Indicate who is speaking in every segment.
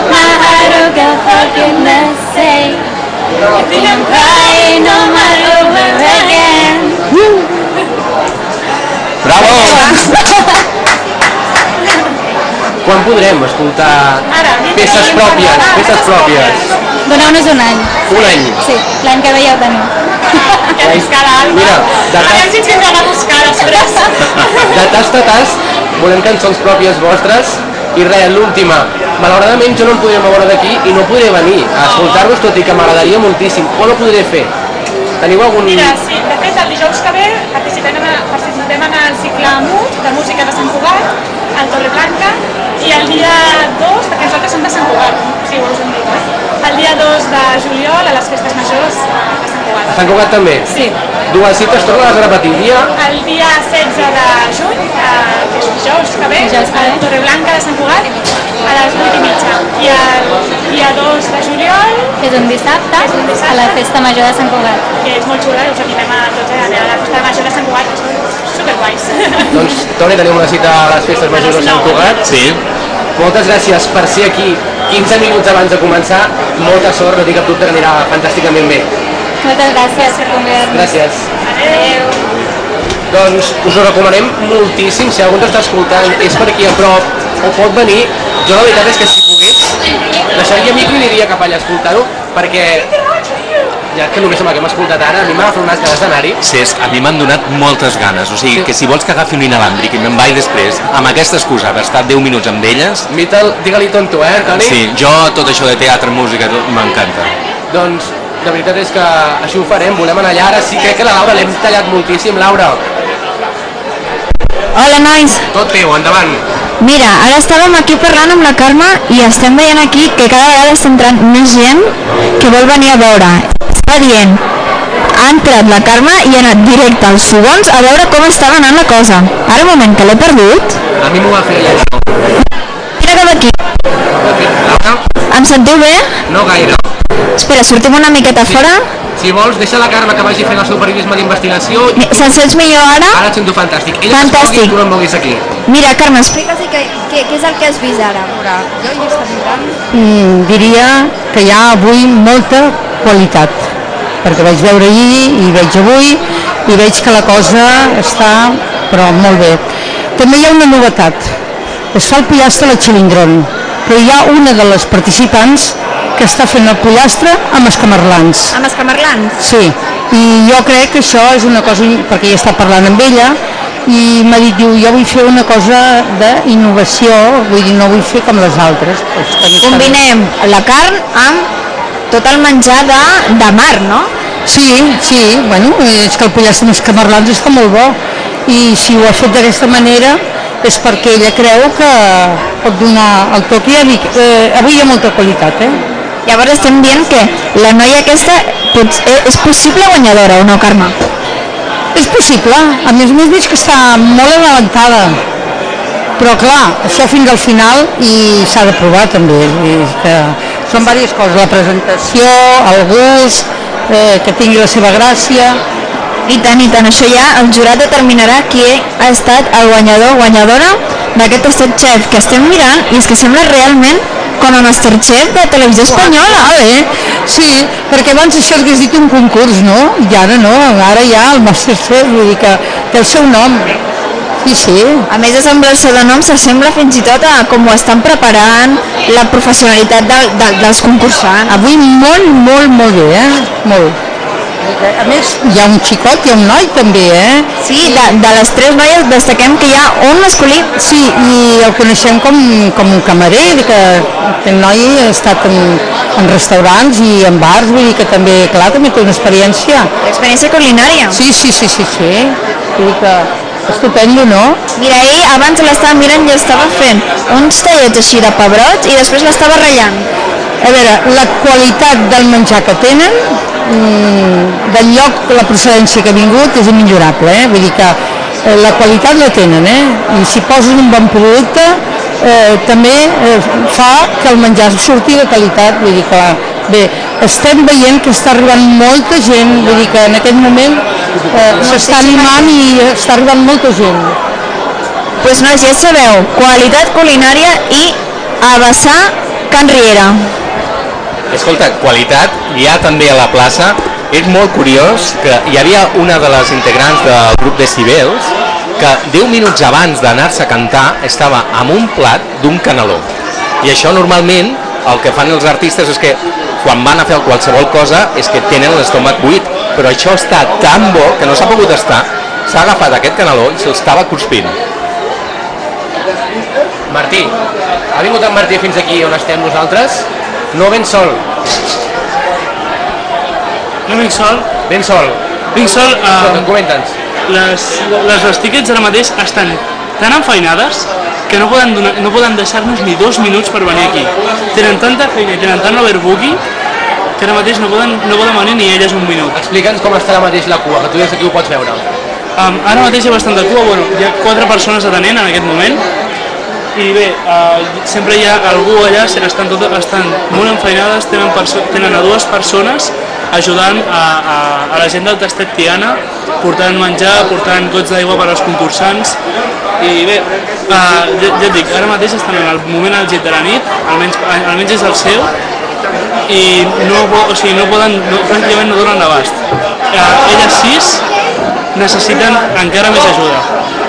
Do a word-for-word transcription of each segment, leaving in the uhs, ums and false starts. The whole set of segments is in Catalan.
Speaker 1: matter for forgiveness sake. I think I'm crying on my over again.
Speaker 2: Bravo! Quan podrem escoltar peces pròpies? Peces pròpies?
Speaker 1: Doneu-nos un any.
Speaker 2: Un any?
Speaker 1: Sí, l'any que ve ja ho tenim.
Speaker 3: Que buscar l'Alba.
Speaker 2: Mira, de
Speaker 3: Ara ens ens vindran a buscar després.
Speaker 2: De tast a tast, volem cançons pròpies vostres i res, l'última. Malauradament jo no em podré moure d'aquí i no podré venir a escoltar-vos, tot i que m'agradaria moltíssim. On ho podré fer? Teniu algun...
Speaker 3: Mira, sí, de fet el dijous que ve participem en, participem en el cicle MUT de música de Sant Cugat, al Torreblanca, i el dia dos, perquè nosaltres som de Sant Cugat, si ho us hem dit, eh? El dia dos de juliol a les festes majors de Sant Cugat.
Speaker 2: A Sant Cugat també?
Speaker 3: Sí.
Speaker 2: Dues cites, tornes a repetir. Dia?
Speaker 3: El dia setze de juny, eh, que és dijous que ve, al Torreblanca de Sant Cugat, a les vuit i mitja. I el dia dos de juliol...
Speaker 1: És un dissabte,
Speaker 3: és un dissabte
Speaker 1: a la festa major de Sant Cugat.
Speaker 3: Que és molt xula, us animem a tots a anar a la festa major de Sant Cugat, que són superguais.
Speaker 2: Doncs, Toni, tenim una cita a les festes majors de Sant Cugat.
Speaker 4: Sí.
Speaker 2: Moltes gràcies per ser aquí quinze minuts abans de començar. Molta sort, no tinc cap dubte que anirà fantàsticament bé.
Speaker 1: Moltes gràcies per convidar-nos.
Speaker 2: Gràcies.
Speaker 3: Adéu.
Speaker 2: Doncs us ho recomanem moltíssim, si algú ens està escoltant, és per aquí a prop o pot venir. Jo la veritat és que si pogués deixaria micro i aniria cap allà a escoltar-ho, perquè ja que només amb el que hem escoltat ara, a mi m'ha agafat unes ganes d'anar-hi.
Speaker 4: Sí, a mi m'han donat moltes ganes, o sigui que si vols que agafi un inalàmbric i me'n vaig després, amb aquesta excusa d'estar deu minuts amb elles...
Speaker 2: Mitel, digue-li tonto, eh, Toni?
Speaker 4: Sí, jo tot això de teatre, música, tot m'encanta.
Speaker 2: Doncs la veritat és que així ho farem, volem anar allà, ara sí crec que la Laura l'hem tallat moltíssim. Laura.
Speaker 5: Hola, nois.
Speaker 2: Tot teu, endavant.
Speaker 5: Mira, ara estàvem aquí parlant amb la Carme i estem veient aquí que cada vegada està entrant més gent que vol venir a veure. Està dient, ha entrat la Carme i ha anat directe als fogons a veure com estava anant la cosa. Ara un moment, que l'he perdut.
Speaker 2: A mi m'ho va fer allà això.
Speaker 5: Mira cap aquí.
Speaker 2: Laura?
Speaker 5: Em sentiu bé?
Speaker 2: No gaire.
Speaker 5: Espera, sortim una miqueta
Speaker 2: Sí.
Speaker 5: fora.
Speaker 2: Si vols, deixa la Carme que vagi fent el seu periodisme d'investigació.
Speaker 5: Mi- Se'n sents millor ara?
Speaker 2: Ara et sento fantàstic. Ella
Speaker 5: Fantàstic.
Speaker 2: tu no em moguis aquí.
Speaker 5: Mira, Carme, explica'ls què, què, què és el que has vist ara.
Speaker 6: Jo hi he estat mirant. Mm, diria que hi ha avui molta qualitat, perquè vaig veure ahir i veig avui i veig que la cosa està però molt bé. També hi ha una novetat. Es fa el pollastre a la Xilindrón, però hi ha una de les participants que està fent el pollastre amb escamarlans.
Speaker 5: Amb escamarlans?
Speaker 6: Sí, i jo crec que això és una cosa, perquè ja està parlant amb ella, i m'ha dit, diu, jo vull fer una cosa d'innovació, vull dir, no vull fer com les altres. Pues,
Speaker 5: combinem la carn amb tot el menjar de, de mar, no?
Speaker 6: Sí, sí, bueno, és que el pollastre amb escamarlans està molt bo, i si ho ha fet d'aquesta manera és perquè ella creu que pot donar el toc. Ja dic, eh, avui hi ha molta qualitat, eh?
Speaker 5: Llavors estem dient que la noia aquesta pot, és possible guanyadora o no, Carme?
Speaker 6: És possible, a més a més veig que està molt adelantada, però clar, això fins al final i s'ha de provar també, és que són diverses coses, la presentació, el gust, eh, que tingui la seva gràcia.
Speaker 5: I tant, i tant, això ja el jurat determinarà qui ha estat el guanyador o guanyadora d'aquest Tastet Chef que estem mirant, i és que sembla realment com a Masterchef de televisió espanyola.
Speaker 6: Ah, eh? Sí, perquè abans això hagués dit un concurs, no? I ara no, ara ja el Masterchef, vull dir que té el seu nom. Sí, sí.
Speaker 5: A més de semblar-se de nom, s'assembla fins i tot a com ho estan preparant, la professionalitat de, de, dels concursants.
Speaker 6: Avui molt, molt, molt bé, eh? Molt. A més, hi ha un xicot i un noi també, eh?
Speaker 5: Sí, de, de les tres noies destaquem que hi ha un masculí.
Speaker 6: Sí, i el coneixem com, com un camarer, que aquest noi ha estat en, en restaurants i en bars, vull dir que també, clar, també té una experiència.
Speaker 5: Experiència culinària.
Speaker 6: Sí, sí, sí, sí, sí. Vull dir que estupendo, no?
Speaker 5: Mira, ell abans l'estava mirant i estava fent uns tallets així de pebrots i després l'estava ratllant.
Speaker 6: A veure, la qualitat del menjar que tenen, del lloc, la procedència que ha vingut és immillorable, eh? Vull dir que eh, la qualitat la tenen, eh? I si poses un bon producte eh, també eh, fa que el menjar surti de qualitat, vull dir que bé, estem veient que està arribant molta gent, vull dir que en aquest moment eh, s'està animant i està arribant molta gent.
Speaker 5: Doncs pues nois, ja sabeu, qualitat culinària i a vessar Can Riera.
Speaker 4: Escolta, qualitat, hi ha també a la plaça. És molt curiós que hi havia una de les integrants del grup Decibels que deu minuts abans d'anar-se a cantar estava amb un plat d'un caneló. I això normalment el que fan els artistes és que quan van a fer qualsevol cosa és que tenen l'estómac buit, però això està tan bo que no s'ha pogut estar, s'ha agafat aquest caneló i se'l estava cruspint.
Speaker 2: Martí, ha vingut en Martí fins aquí on estem nosaltres? No ben sol.
Speaker 7: No vinc sol?
Speaker 2: Ben sol.
Speaker 7: Vinc sol... Uh,
Speaker 2: Comenta'ns.
Speaker 7: Les, les, les tiquets ara mateix estan tan enfeinades que no poden, donar, no poden deixar-nos ni dos minuts per venir aquí. Tenen tanta feina i tenen tant overbooking que ara mateix no poden, no poden venir ni elles un minut.
Speaker 2: Explica'ns com està ara mateix la cua, que tu des d'aquí ho pots veure.
Speaker 7: Um, ara mateix hi ha bastanta cua, bueno, hi ha quatre persones atenent en aquest moment i bé, uh, sempre hi ha algú allà, estan, tot, estan molt enfeinades, tenen, tenen a dues persones ajudant a, a, a la gent del Tastet Tiana, portant menjar, portant gots d'aigua per als concursants i bé, uh, ja, ja et dic, ara mateix estan en el moment àlgid de la nit, almenys, almenys és el seu i no, o sigui, no poden, no, pràcticament no donen l'abast. Uh, elles sis necessiten encara més ajuda.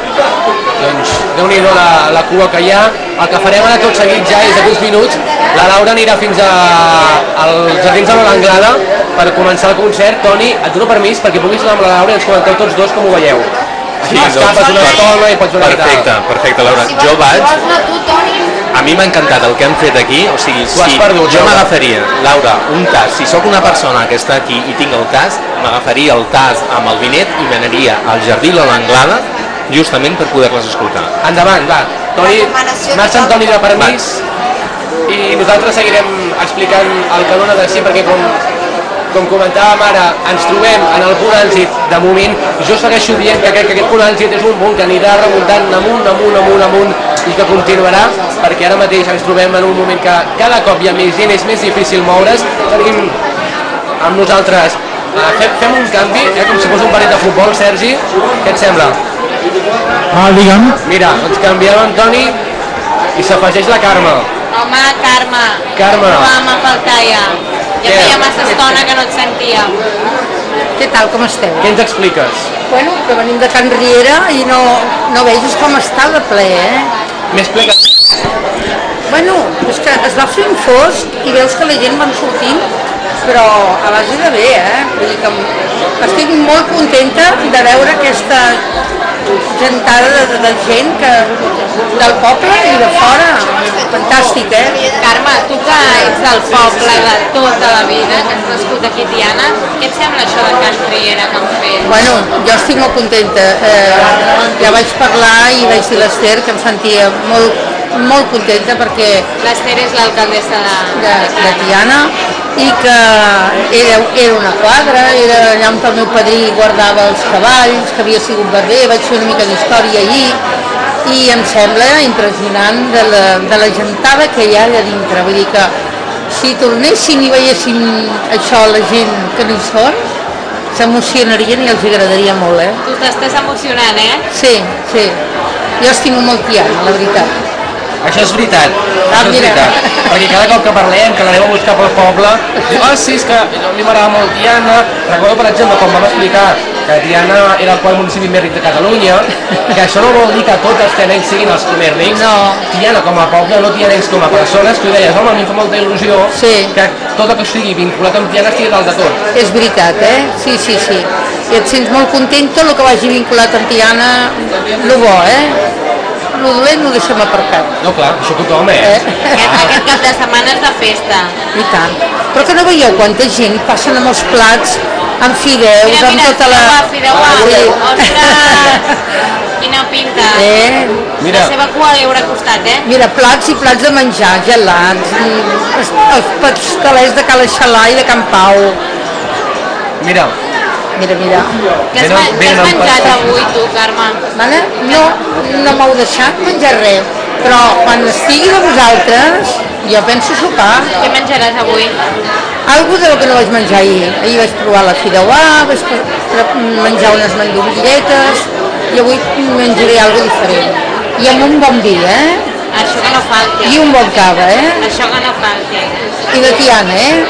Speaker 2: Doncs déu-n'hi-do la, la cua que hi ha. El que farem ara tot seguit ja és d'aquí uns minuts. La Laura anirà fins a, als Jardins de l'Anglada per començar el concert. Toni, et dono permís perquè puguis anar amb la Laura i ens comenteu tots dos com ho veieu. Així
Speaker 4: Sí,
Speaker 2: escapes una estona i pots veure la
Speaker 4: Perfecte,
Speaker 2: guitarra.
Speaker 4: perfecte, Laura. Jo vaig... A mi m'ha encantat el que han fet aquí, o sigui,
Speaker 2: Tu has
Speaker 4: si
Speaker 2: perdut,
Speaker 4: jo
Speaker 2: Laura.
Speaker 4: m'agafaria, Laura, un tas, si sóc una persona que està aquí i tinc el tas, m'agafaria el tas amb el vinet i m'aniria al Jardí de l'Anglada justament per poder-les escoltar.
Speaker 2: Endavant, va. Toni, marxa en Toni de permís i nosaltres seguirem explicant el que dona de si, perquè com, com comentàvem ara, ens trobem en el punt àlgid de moment. Jo segueixo dient que crec que aquest punt àlgid és un punt que anirà remuntant amunt, amunt, amunt, amunt i que continuarà, perquè ara mateix ens trobem en un moment que cada cop hi ha més gent, és més difícil moure's. Tenim amb nosaltres, eh, fem, fem un canvi, eh, com si fos un partit de futbol, Sergi, què et sembla?
Speaker 8: Ah, digue'm.
Speaker 2: Mira, ens canviem en Toni i s'afegeix la Carme.
Speaker 1: Home, Carme,
Speaker 2: Carme.
Speaker 1: trobàvem a faltar ja. Ja
Speaker 2: Què?
Speaker 1: feia massa estona que no et sentíem.
Speaker 6: Què tal, com esteu?
Speaker 2: Què ens expliques?
Speaker 6: Bueno, que venim de Can Riera i no, no vegis com està de ple, eh?
Speaker 2: Més ple que...
Speaker 6: Bueno, és que es va fent fosc i veus que la gent van sortint, però a base de bé, eh? Vull dir que estic molt contenta de veure aquesta gentada de, de gent que, del poble i de fora. Fantàstic, eh?
Speaker 1: Carme, tu que ets del poble de tota la vida, que has nascut aquí a Tiana, què et sembla això de Can Riera que han fet?
Speaker 6: Bueno, jo estic molt contenta. Eh, ja vaig parlar i vaig dir a l'Ester que em sentia molt, molt contenta perquè
Speaker 1: L'Ester és l'alcaldessa de,
Speaker 6: de, de Tiana i que era, era una quadra, era allà on el meu padrí guardava els cavalls, que havia sigut barber, vaig fer una mica d'història allí i em sembla impressionant de la, de la gentada que hi ha allà dintre. Vull dir que si tornessin i veiessin això la gent que no hi són, s'emocionarien i els agradaria molt, eh?
Speaker 1: Tu t'estàs emocionant, eh?
Speaker 6: Sí, sí. Jo estimo molt Tiana, la veritat.
Speaker 2: Això és veritat,
Speaker 6: Ah,
Speaker 2: això és
Speaker 6: mira.
Speaker 2: veritat. Perquè cada cop que parlem, que l'anem a buscar pel poble, diu, ah, sí, és que a mi m'agrada molt Tiana. Recordo, per exemple, quan vam explicar que Tiana era el quart municipi més ric de Catalunya, que això no vol dir que tots els tianencs siguin els més rics.
Speaker 6: No.
Speaker 2: Tiana com a poble, no tianencs com a persones. Tu deies, home, a mi em fa molta il·lusió
Speaker 6: Sí.
Speaker 2: que tot el que estigui vinculat amb Tiana estigui dalt de tot.
Speaker 6: És veritat, eh? Sí, sí, sí. I et sents molt content tot el que vagi vinculat amb Tiana, lo bo, eh? Lo dolent ho deixem aparcat.
Speaker 2: No, clar, això tothom, eh?
Speaker 6: Eh?
Speaker 1: Aquest, aquest cap de setmana és de festa.
Speaker 6: I tant. Però que no veieu quanta gent passen amb els plats, amb fideus,
Speaker 1: Mira,
Speaker 6: amb
Speaker 1: mira,
Speaker 6: tota la...
Speaker 1: fideuà, fideuà. Ostres, quina pinta.
Speaker 6: Eh?
Speaker 2: Mira.
Speaker 1: La seva cua li haurà costat, eh?
Speaker 6: Mira, plats i plats de menjar, gelats, mm, els, els pastelers de Cala Xalà i de Can Pau.
Speaker 2: Mira,
Speaker 6: Mira, mira.
Speaker 1: Què has,
Speaker 2: Venen-
Speaker 1: ma- què has
Speaker 2: venen amb
Speaker 1: menjat
Speaker 2: pastís.
Speaker 1: avui, tu, Carme?
Speaker 6: Vale? No, no m'heu deixat menjar res, però quan estigui de vosaltres, jo penso sopar.
Speaker 1: Què menjaràs avui?
Speaker 6: Algo de lo que no vaig menjar ahir. Ahir vaig provar la fideuà, vaig pro- menjar unes mandorilletes i avui menjaré algo diferent. I amb un bon vi, eh?
Speaker 1: Això que no falti.
Speaker 6: I un bon cava, eh?
Speaker 1: Això que no falti.
Speaker 6: I de Tiana, eh?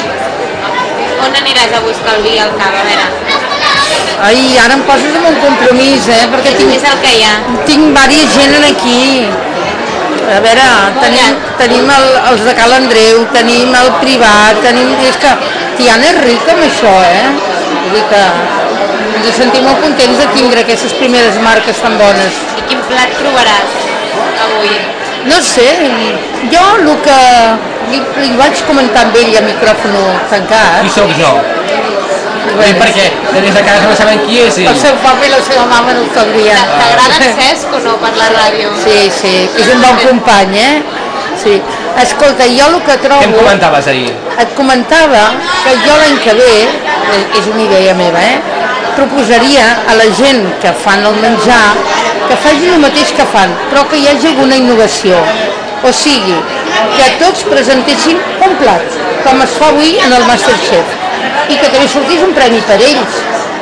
Speaker 1: On aniràs a buscar el vi i el cava, a veure?
Speaker 6: Ai, ara em poses en un compromís, eh? Perquè tinc,
Speaker 1: És el que hi ha.
Speaker 6: tinc diversa gent aquí. A veure, tenim, tenim el, els de Cal Andreu, tenim el privat, tenim... És que Tiana és rica amb això, eh? Vull dir que ens sentim molt contents de tindre aquestes primeres marques tan bones.
Speaker 1: I quin plat trobaràs avui?
Speaker 6: No sé, jo el que li, li vaig comentar amb ell a micròfon tancat...
Speaker 2: Qui sóc jo? Bé, perquè des de casa no sabem qui és ell.
Speaker 6: El seu papa i la seva mama no ho sabien.
Speaker 1: T'agrada en Cesc o no per la ràdio?
Speaker 6: Sí, sí, és un bon company, eh? Sí. Escolta, jo el que trobo...
Speaker 2: Què em comentaves ahir?
Speaker 6: Et comentava que jo l'any que ve, és una idea meva, eh? Proposaria a la gent que fan el menjar que faci el mateix que fan, però que hi hagi alguna innovació. O sigui, que tots presentessin un plat, com es fa avui en el Masterchef, i que també sortís un premi per ells.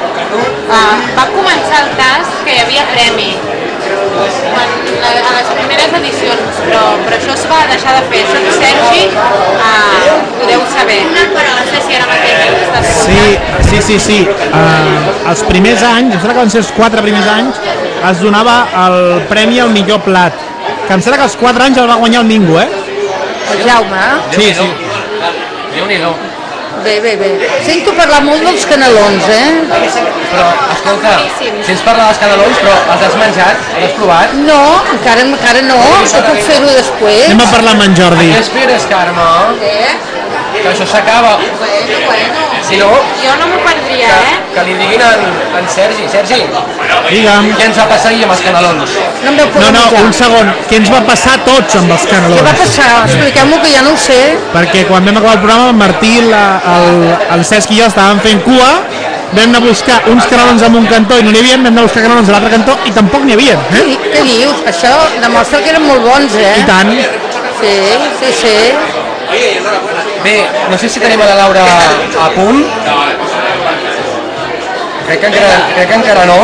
Speaker 1: Ah, va començar el tas que hi havia premi quan, a, a les primeres edicions, però, però això es va deixar de fer. Això que Sergi ah, ho deu saber, però no sé si ara mateix estàs
Speaker 8: Sí, sí, sí, sí. Uh, els primers anys, em sembla que van ser els quatre primers anys, es donava el premi al millor plat, que em sembla que els quatre anys el va guanyar el Mingo, eh?
Speaker 6: El Jaume, eh?
Speaker 8: Sí, sí.
Speaker 2: Déu-n'hi-do.
Speaker 6: Bé, bé, bé. Sento parlar molt dels canelons, eh?
Speaker 2: Però, escolta, si ens parla dels canelons, però els has menjat? Els has provat?
Speaker 6: No, encara, encara no, que puc fer-ho després.
Speaker 8: Anem a parlar amb en Jordi.
Speaker 2: Què esperes, Carme?
Speaker 6: Què?
Speaker 2: Que això s'acaba.
Speaker 6: Bueno, bueno.
Speaker 2: Si no,
Speaker 1: Jo no m'ho perdria,
Speaker 2: que,
Speaker 1: eh?
Speaker 2: que li diguin en, en Sergi. Sergi,
Speaker 8: Digue'm.
Speaker 2: què ens va passar ahir amb els canelons?
Speaker 6: No em veu
Speaker 8: No,
Speaker 6: poder
Speaker 8: no,
Speaker 6: menjar.
Speaker 8: un segon. Què ens va passar a tots amb els
Speaker 6: Què va
Speaker 8: canelons?
Speaker 6: passar? Expliqueu-m'ho que ja no ho sé.
Speaker 8: Perquè quan vam acabar el programa, en Martí, la, el, el Cesc i jo estàvem fent cua, vam anar a buscar uns canelons en un cantó i no n'hi havia, vam anar a buscar canelons a l'altre cantó i tampoc n'hi havia.
Speaker 6: Què,
Speaker 8: Eh?
Speaker 6: di- què dius? Això demostra que eren molt bons, eh?
Speaker 8: I tant.
Speaker 6: Sí, sí, sí.
Speaker 2: Bé, no sé si tenim a la Laura a punt. Crec que encara, crec que encara no.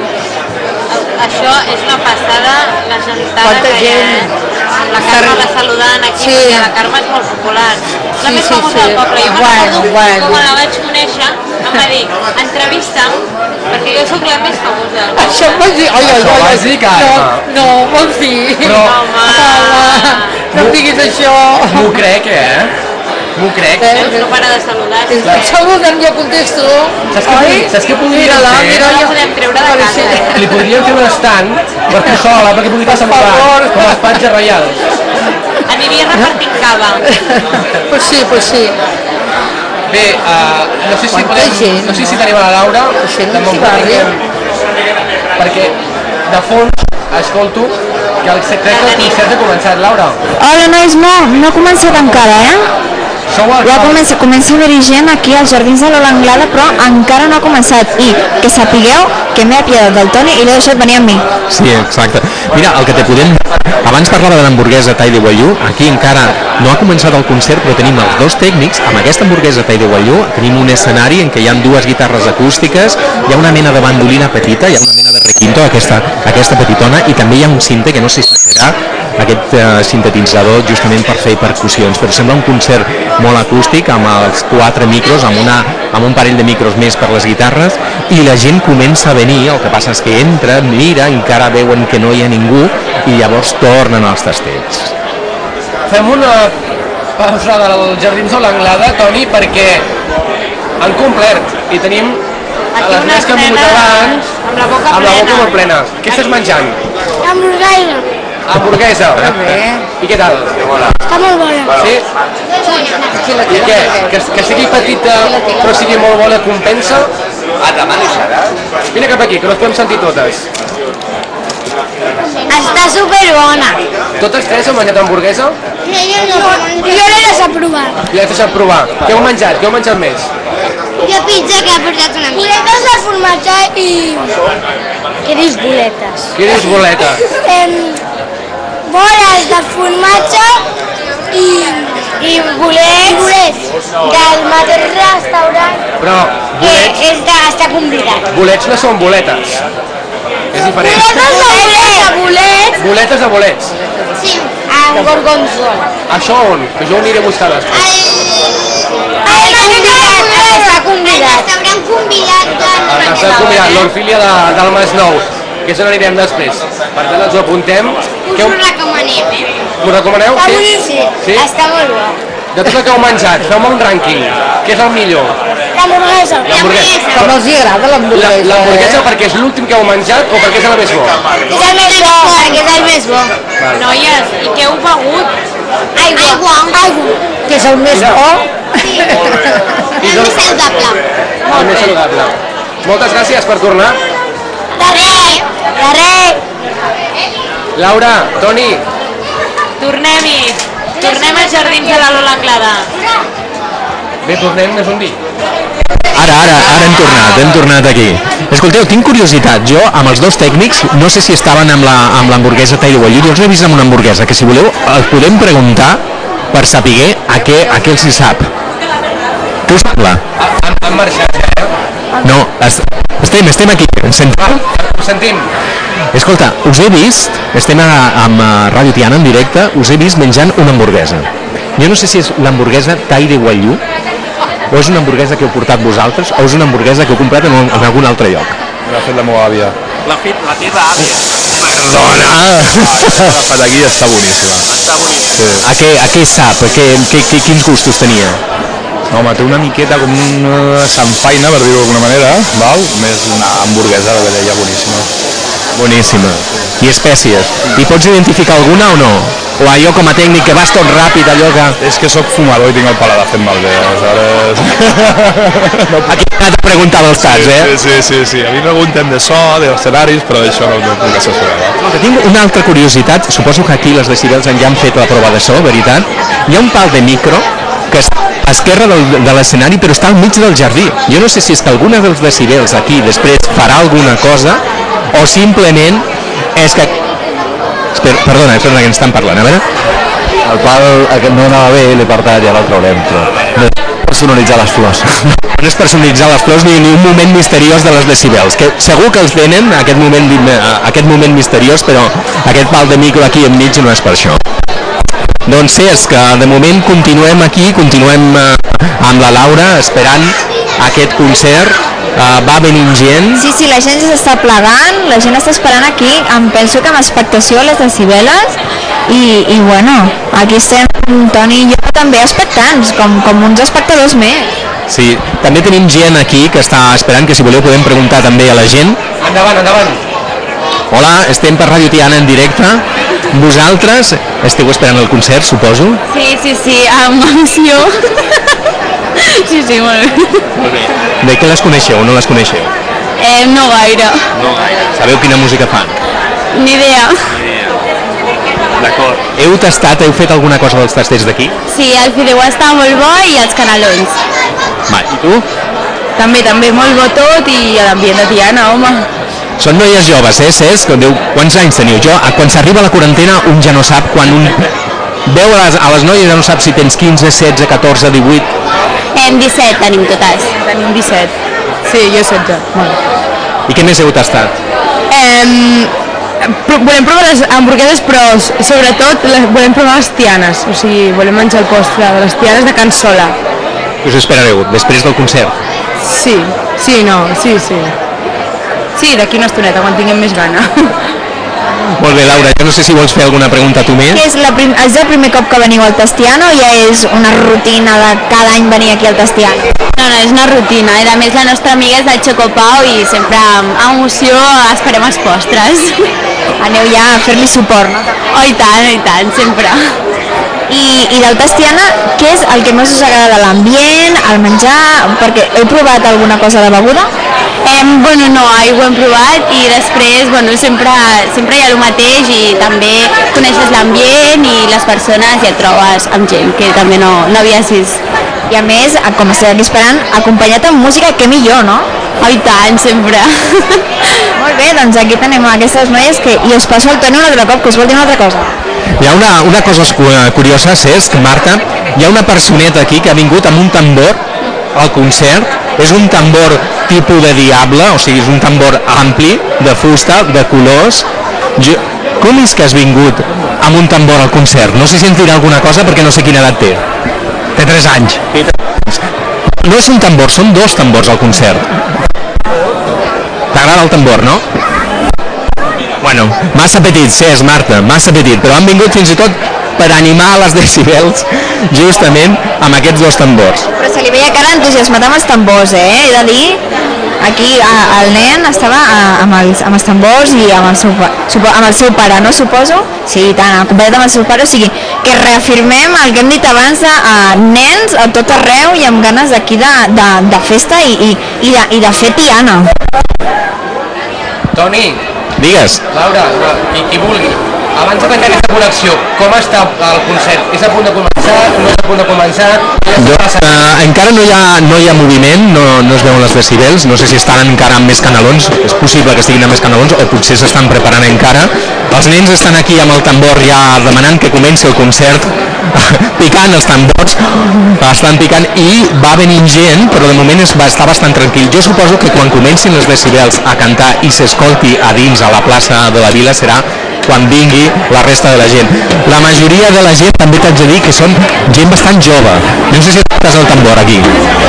Speaker 1: Això és una passada, la gentada
Speaker 6: Quanta
Speaker 1: que hi ha,
Speaker 6: gent.
Speaker 1: eh? Amb la Carme la saludant aquí,
Speaker 6: Sí.
Speaker 1: perquè la Carme és molt popular. És la
Speaker 6: Sí,
Speaker 1: més
Speaker 6: sí,
Speaker 1: famosa
Speaker 6: sí.
Speaker 1: del poble. Jo me'n
Speaker 6: Bueno,
Speaker 1: recordo
Speaker 6: bueno.
Speaker 1: quan la vaig conèixer, em va dir, entrevista'm, perquè jo sóc la més famosa del poble.
Speaker 6: Això em vas dir... Oi, oi,
Speaker 2: Això
Speaker 6: oi,
Speaker 2: vas
Speaker 6: oi.
Speaker 2: dir, Carme.
Speaker 6: No, no, vols dir?
Speaker 2: Però-
Speaker 1: Home,
Speaker 6: Home, no em diguis això.
Speaker 2: M'ho crec, eh? M'ho crec.
Speaker 6: Eh,
Speaker 1: doncs no para de saludar.
Speaker 6: És et saluden, jo contesto.
Speaker 2: Saps què,
Speaker 6: Oi?
Speaker 2: saps què podríem
Speaker 6: Mira-la,
Speaker 2: fer?
Speaker 6: mira,
Speaker 1: No la
Speaker 6: jo...
Speaker 1: podem treure de casa.
Speaker 6: Sí.
Speaker 2: Li podríem fer un estand per tu sola, perquè pugui estar
Speaker 6: Per favor.
Speaker 2: saludant, com els patges reials.
Speaker 1: Aniria repartint cava.
Speaker 6: Pues sí, pues sí.
Speaker 2: Bé, uh, no sé si
Speaker 6: Quanta
Speaker 2: podem,
Speaker 6: gent,
Speaker 2: no sé
Speaker 6: no?
Speaker 2: si tenim a la Laura,
Speaker 6: Això no
Speaker 2: de
Speaker 6: s'hi
Speaker 2: bon
Speaker 6: va
Speaker 2: punt,
Speaker 6: res.
Speaker 2: perquè de fons escolto que el secret del concert ha començat, Laura.
Speaker 5: Hola, nois, no, no ha començat encara, eh?
Speaker 2: Sou al
Speaker 5: Ja comença, comença a haver gent aquí als Jardins de l'Ola Anglada, però encara no ha començat. I que sapigueu que m'he apiadat del Toni i l'he deixat venir amb mi.
Speaker 4: Sí, exacte. Mira, el que te podem... Abans parlava de l'hamburguesa Tai de Wagyu, aquí encara no ha començat el concert, però tenim els dos tècnics. Amb aquesta hamburguesa Tai de Wagyu tenim un escenari en què hi ha dues guitarres acústiques, hi ha una mena de bandolina petita, hi ha una mena de requinto, aquesta, aquesta petitona, i també hi ha un cinte que no sé si serà aquest eh, sintetitzador justament per fer percussions, però sembla un concert molt acústic amb els quatre micros, amb, una, amb un parell de micros més per les guitarres, i la gent comença a venir, el que passa és que entra, mira, encara veuen que no hi ha ningú i llavors tornen als tastells.
Speaker 2: Fem una pausa dels Jardins de l'Anglada, Toni, perquè han complert i tenim a
Speaker 1: Aquí
Speaker 2: les
Speaker 1: una
Speaker 2: més que hem vingut
Speaker 1: escena
Speaker 2: abans
Speaker 1: amb la boca
Speaker 2: amb la boca
Speaker 1: plena.
Speaker 2: molt plena. Què estàs menjant?
Speaker 9: Hamburguesa.
Speaker 2: Hamburguesa.
Speaker 6: bé.
Speaker 2: I què tal?
Speaker 9: Està molt bona.
Speaker 2: Sí?
Speaker 6: Aquí la
Speaker 2: I
Speaker 6: tira.
Speaker 2: què? Que, que sigui petita però sigui molt bona compensa?
Speaker 10: Ah, demà no serà?
Speaker 2: Vine cap aquí, que les podem sentir totes.
Speaker 9: Està superbona.
Speaker 2: Totes tres heu menjat hamburguesa?
Speaker 9: Jo, jo l'he deixat provar.
Speaker 2: I l'has deixat provar. Què heu menjat? Què heu menjat més?
Speaker 9: Jo pizza que ha portat una amiga. Boletes de formatge i... Què dius boletes?
Speaker 2: Què dius, boleta?
Speaker 9: Em... Boles de formatge i... I bolets, I bolets del mateix restaurant
Speaker 2: Però
Speaker 9: que
Speaker 2: bolets,
Speaker 9: és de, està convidat.
Speaker 2: bolets no són boletes. És diferent.
Speaker 9: Boletes de bolets.
Speaker 2: Boletes de bolets.
Speaker 9: Sí. A amb gorgonzola.
Speaker 2: Això on? Que jo ho aniré a buscar després.
Speaker 9: El convidat, està convidat. T'hauran convidat de...
Speaker 2: Està convidat, l'Orfília de, del Masnou, que és on anirem després. Per tant, ens ho apuntem.
Speaker 9: Us ho recomanem, eh?
Speaker 2: M'ho recomaneu?
Speaker 9: Està boníssim.
Speaker 2: Sí?
Speaker 9: Està molt bo.
Speaker 2: De tot el que heu menjat, feu-me un rànquing. Què és el millor?
Speaker 9: L'hamburguesa.
Speaker 2: L'hamburguesa.
Speaker 6: Com els hi agrada l'hamburguesa?
Speaker 2: L'hamburguesa perquè és l'últim que heu menjat o perquè és el més bo?
Speaker 9: És el més bo, perquè és el més bo.
Speaker 1: Noies, i què heu begut?
Speaker 9: Aigua. Aigua.
Speaker 6: Que és el més bo?
Speaker 9: Sí. El més saludable.
Speaker 2: El més saludable. Moltes gràcies per tornar.
Speaker 9: De res. De res.
Speaker 2: Laura, Toni.
Speaker 1: Tornem-hi. Tornem als jardins de la Lola Anglada.
Speaker 2: Bé, tornem, és un dir.
Speaker 4: Ara, ara, ara hem tornat, hem tornat aquí. Escolteu, tinc curiositat, jo amb els dos tècnics, no sé si estaven amb la, amb l'hamburguesa Tairo Wallu, jo els he vist amb una hamburguesa, que si voleu els podem preguntar per saber a què, a què els hi sap. Què us sembla?
Speaker 2: Han, han marxat ja, eh?
Speaker 4: No, est estem, estem aquí, ens sentim?
Speaker 2: Ho sentim.
Speaker 4: Escolta, us he vist, estem a, amb a Ràdio Tiana en directe, us he vist menjant una hamburguesa. Jo no sé si és l'hamburguesa Tairo Wallu, o és una hamburguesa que heu portat vosaltres, o és una hamburguesa que heu comprat en, un, en algun altre lloc.
Speaker 10: L'ha fet la meva àvia.
Speaker 7: L'ha fet la teva àvia.
Speaker 4: Perdona!
Speaker 10: L'ha agafat aquí i està boníssima.
Speaker 7: Està boníssim.
Speaker 10: Sí.
Speaker 4: A què, a què sap? A què, què, què, quins gustos tenia?
Speaker 10: Home, té una miqueta com una samfaina, per dir-ho d'alguna manera, val? Més una hamburguesa, la deia, boníssima.
Speaker 4: Boníssima. I espècies. I pots identificar alguna o no? O allò com a tècnic que vas tot ràpid, allò que...
Speaker 10: És que sóc fumador i tinc el paladar fet malbé, aleshores...
Speaker 4: Aquí he anat a preguntar dels tats, eh?
Speaker 10: Sí, sí, sí, sí. A mi preguntem de so, d'escenaris, però d'això no, no puc assessorar.
Speaker 4: Escolta, tinc una altra curiositat, suposo que aquí les decibels ja han fet la prova de so, veritat? Hi ha un pal de micro que està a esquerra del, de l'escenari però està al mig del jardí. Jo no sé si és que alguna dels decibels aquí després farà alguna cosa o simplement és que... Espera, perdona, perdona, que ens estan parlant, a veure.
Speaker 11: El pal aquest no anava bé i l'he apartat i ja el traurem, però no és personalitzar les flors.
Speaker 4: No és personalitzar les flors ni, ni un moment misteriós de les decibels, que segur que els tenen, aquest moment, aquest moment misteriós, però aquest pal de micro aquí enmig no és per això. Doncs sí, és que de moment continuem aquí, continuem eh, amb la Laura esperant aquest concert, eh, va venint gent.
Speaker 5: Sí, sí, la gent s'està plegant, la gent està esperant aquí, em penso que amb expectació les decibeles i, i bueno, aquí estem Toni i jo també expectants, com, com uns espectadors més.
Speaker 4: Sí, també tenim gent aquí que està esperant, que si voleu podem preguntar també a la gent.
Speaker 2: Endavant, endavant.
Speaker 4: Hola, estem per Ràdio Tiana en directe. Vosaltres esteu esperant el concert, suposo?
Speaker 12: Sí, sí, sí, amb emoció. Sí, sí, molt bé.
Speaker 4: Molt bé. De què les coneixeu o no les coneixeu?
Speaker 12: Eh, no gaire.
Speaker 4: No gaire. Sabeu quina música fan?
Speaker 12: Ni idea.
Speaker 4: D'acord. Heu tastat, heu fet alguna cosa dels tasters d'aquí?
Speaker 12: Sí, el fideuà està molt bo i els canelons.
Speaker 4: Va, i tu?
Speaker 12: També, també, molt bo tot i l'ambient de Tiana, home.
Speaker 4: Són noies joves, eh, Cesc? Quants anys teniu? Jo, quan s'arriba a la quarantena, un ja no sap quan un... Veu a les, a les noies ja no sap si tens quinze, setze, catorze, divuit...
Speaker 12: Hem disset, tenim totes. Tenim disset. Sí, jo setze. Bueno.
Speaker 4: I què més heu tastat?
Speaker 12: Eh, volem provar les hamburgueses, però sobretot les, volem provar les tianes. O sigui, volem menjar el postre de les tianes de Can Sola.
Speaker 4: Us esperareu, després del concert?
Speaker 12: Sí, sí, no, sí, sí. Sí, d'aquí una estoneta, quan tinguem més gana.
Speaker 4: Molt bé, Laura, jo no sé si vols fer alguna pregunta tu més.
Speaker 5: Que és, la prim és el primer cop que veniu al Tastiano o ja és una rutina de cada any venir aquí al Tastiano?
Speaker 12: No, no, és una rutina. I a més la nostra amiga és del Xocopau i sempre amb emoció esperem els postres.
Speaker 5: Aneu ja a fer-li suport, no?
Speaker 12: Oh, i tant, i tant, sempre.
Speaker 5: I, i del Tastiana, què és el que més us agrada de l'ambient, el menjar? Perquè heu provat alguna cosa de beguda?
Speaker 12: Eh, bueno, no, aigua hem provat i després, bueno, sempre, sempre hi ha el mateix i també coneixes l'ambient i les persones i et trobes amb gent que també no, no havies vist.
Speaker 5: I a més, com esteu aquí esperant, acompanyat amb música, que millor, no?
Speaker 12: Oh, i tant, sempre.
Speaker 5: Molt bé, doncs aquí tenim aquestes noies que... I us passo el Toni un altre cop, que us vol dir una altra cosa.
Speaker 4: Hi ha una, una cosa curiosa, Cesc, Marta, hi ha una personeta aquí que ha vingut amb un tambor al concert. És un tambor tipus de diable, o sigui, és un tambor ampli, de fusta, de colors. Jo, com és que has vingut amb un tambor al concert. No sé si ens dirà alguna cosa perquè no sé quina edat té.
Speaker 8: Té tres anys.
Speaker 4: No és un tambor, són dos tambors al concert. T'agrada el tambor, no? Bueno, massa petit, sí, és Marta, massa petit, però han vingut fins i tot per animar les decibels justament amb aquests dos tambors.
Speaker 5: Però se li veia cara entusiasmat amb els tambors, eh? He de dir, aquí a, el nen estava a, amb, els, amb els tambors i amb el, seu, supo, amb el seu pare, no suposo? Sí, tant, acompanyat amb el seu pare, o sigui, que reafirmem el que hem dit abans de uh, nens a tot arreu i amb ganes d'aquí de, de, de festa i, i, i, de, i de fer tiana.
Speaker 2: Toni.
Speaker 4: Digues.
Speaker 2: Laura, qui, qui vulgui. Abans de tancar aquesta connexió, com està el concert? És a punt de començar? No és a punt de començar?
Speaker 4: Jo, uh, encara no hi, ha, no hi ha moviment, no, no es veuen les decibels, no sé si estan encara amb més canalons, és possible que estiguin amb més canalons o potser s'estan preparant encara. Els nens estan aquí amb el tambor ja demanant que comenci el concert, picant els tambors, estan picant i va venint gent, però de moment es va estar bastant tranquil. Jo suposo que quan comencin les decibels a cantar i s'escolti a dins a la plaça de la Vila serà quan vingui la resta de la gent. La majoria de la gent també t'haig de dir que són gent bastant jove. No sé si estàs al tambor aquí.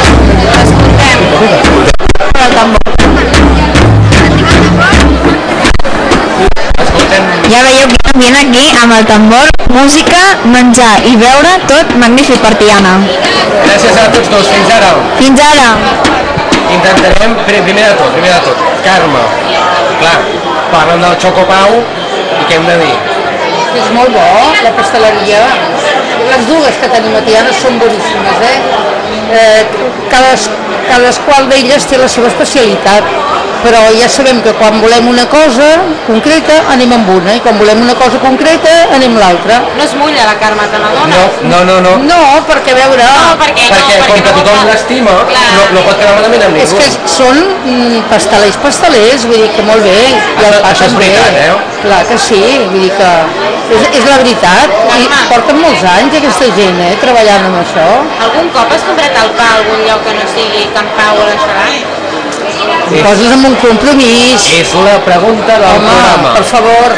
Speaker 5: Ja veieu que viene aquí amb el tambor, música, menjar i beure, tot magnífic per Tiana.
Speaker 2: Gràcies a tots dos, fins ara.
Speaker 5: Fins ara.
Speaker 2: Intentarem, primer de tot, primer de tot, Carme, clar, parlen del Xocopau i què hem de dir?
Speaker 6: És molt bo, la pasteleria. Les dues que tenim a Tiana són boníssimes, eh? eh cades, cadasqual d'elles té la seva especialitat, però ja sabem que quan volem una cosa concreta anem amb una i quan volem una cosa concreta anem amb l'altra.
Speaker 1: No es mulla la Carme, te n'adones?
Speaker 2: No, no, no.
Speaker 6: No, perquè a veure...
Speaker 1: No, perquè no,
Speaker 2: perquè,
Speaker 1: perquè
Speaker 2: com que
Speaker 1: no
Speaker 2: tothom l'estima, no, no pot quedar malament amb ningú.
Speaker 6: És que són mm, pastelers, pastelers, vull dir que molt bé. I el pa
Speaker 2: Això és
Speaker 6: també.
Speaker 2: veritat, eh?
Speaker 6: Clar que sí, vull dir que és, és la veritat. I porten molts anys aquesta gent, eh, treballant amb això.
Speaker 1: Algun cop has comprat el pa a algun lloc que no sigui Can Pau o l'Aixarat?
Speaker 6: Sí. Poses amb un compromís.
Speaker 2: És la pregunta del
Speaker 6: Home,
Speaker 2: programa.
Speaker 6: per favor.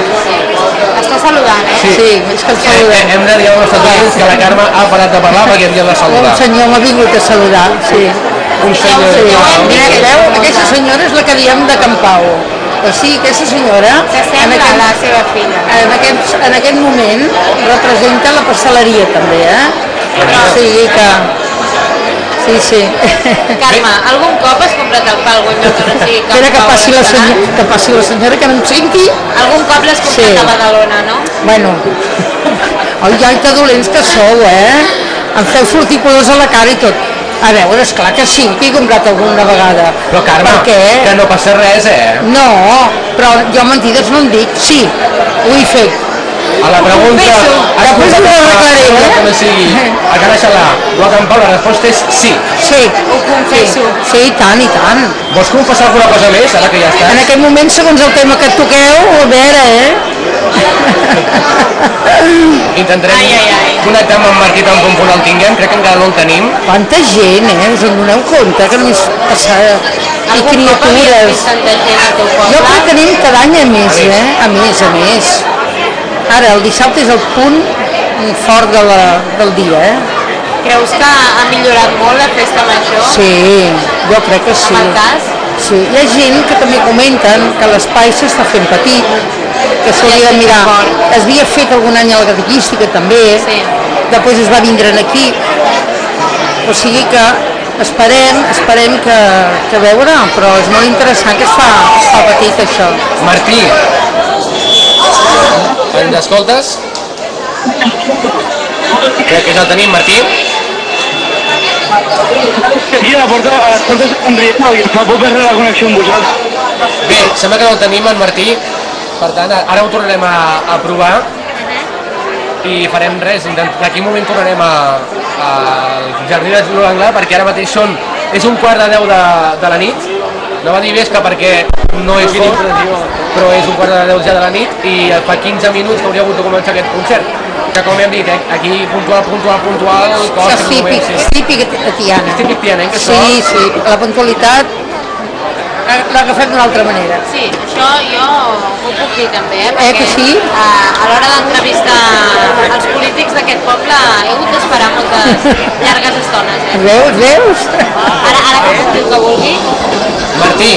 Speaker 1: Està saludant, eh?
Speaker 6: Sí, sí, és que el saludem.
Speaker 2: Hem de dir als nostres oients que la Carme ha parat de parlar perquè havia de saludar.
Speaker 6: Un senyor m'ha vingut a saludar, sí.
Speaker 2: Un senyor.
Speaker 6: Sí. Veu, aquesta senyora és la que diem de Can Pau. O sigui, aquesta senyora...
Speaker 1: S'assembla a la seva filla.
Speaker 6: En aquest, en aquest moment representa la parcel·leria també, eh? O sigui que... Sí, sí.
Speaker 1: Carme, algun cop has comprat el pa a algun lloc que no sigui Can Pau?
Speaker 6: Espera que passi la senyora, que passi la senyora que no em senti.
Speaker 1: Algun cop l'has comprat
Speaker 6: Sí.
Speaker 1: a Badalona, no?
Speaker 6: Bueno, oi, ai, que dolents que sou, eh? Em feu sortir colors a la cara i tot. A veure, esclar que sí, que he comprat alguna vegada.
Speaker 2: Però Carme,
Speaker 6: Per què?
Speaker 2: que no passa res, eh?
Speaker 6: No, però jo mentides no en dic. Sí, ho he fet.
Speaker 2: A la pregunta...
Speaker 6: Després ho arreglaré, eh?
Speaker 2: Com sigui, a cara xalà, o a Can Pau, la resposta és sí.
Speaker 6: Sí,
Speaker 1: Ho confesso.
Speaker 6: sí, sí, i tant, i tant.
Speaker 2: Vols confessar alguna cosa més, ara que ja
Speaker 6: En
Speaker 2: estàs?
Speaker 6: aquest moment, segons el tema que toqueu, a veure, eh?
Speaker 2: Intentarem
Speaker 1: Ai, ai, ai.
Speaker 2: connectar amb en Martí tan bon punt el tinguem, crec que encara no el tenim.
Speaker 6: Quanta gent, eh? Us en doneu compte que només passar... I
Speaker 1: Algun cop havies
Speaker 6: criatures.
Speaker 1: vist tanta gent al teu
Speaker 6: Jo crec
Speaker 1: poble?
Speaker 6: que anem cada any a més, eh? A més, a més. Ara, el dissabte és el punt fort de la, del dia, eh?
Speaker 1: Creus que ha millorat molt la festa major?
Speaker 6: Sí, jo crec que sí.
Speaker 1: Amb el cas?
Speaker 6: Sí, hi ha gent que també comenten que l'espai s'està fent petit, que s'hauria de mirar. Es havia fet algun any a la catequística també,
Speaker 1: Sí.
Speaker 6: després es va vindre aquí. O sigui que esperem, esperem que, que veure, però és molt interessant que es fa, es fa petit això.
Speaker 2: Martí, ens escoltes? Crec que ja el tenim, Martí.
Speaker 13: Sí, la porta, les portes estan rient i no puc perdre la connexió amb vosaltres.
Speaker 2: Bé, sembla que no el tenim, en Martí. Per tant, ara ho tornarem a, a provar i farem res. D'aquí un moment tornarem a- al Jardí de l'Anglà perquè ara mateix són, és un quart de deu de, de la nit. No va dir vesca perquè no és fort, però és un quart de deu ja de la nit i fa quinze minuts que hauria hagut de començar aquest concert. Que com hem dit, eh, aquí puntual, puntual, puntual...
Speaker 6: Això és típic, és típic a Tiana.
Speaker 2: És típic tianenc, això?
Speaker 6: Sí, sí, la puntualitat l'agafem d'una altra manera.
Speaker 1: Sí, això jo ho puc dir també, eh?
Speaker 6: Eh, que sí?
Speaker 1: A, a l'hora d'entrevistar els polítics d'aquest poble he hagut d'esperar moltes llargues estones, eh?
Speaker 6: Veus, veus?
Speaker 1: Ara, ara que puc dir el que vulgui.
Speaker 2: Martí.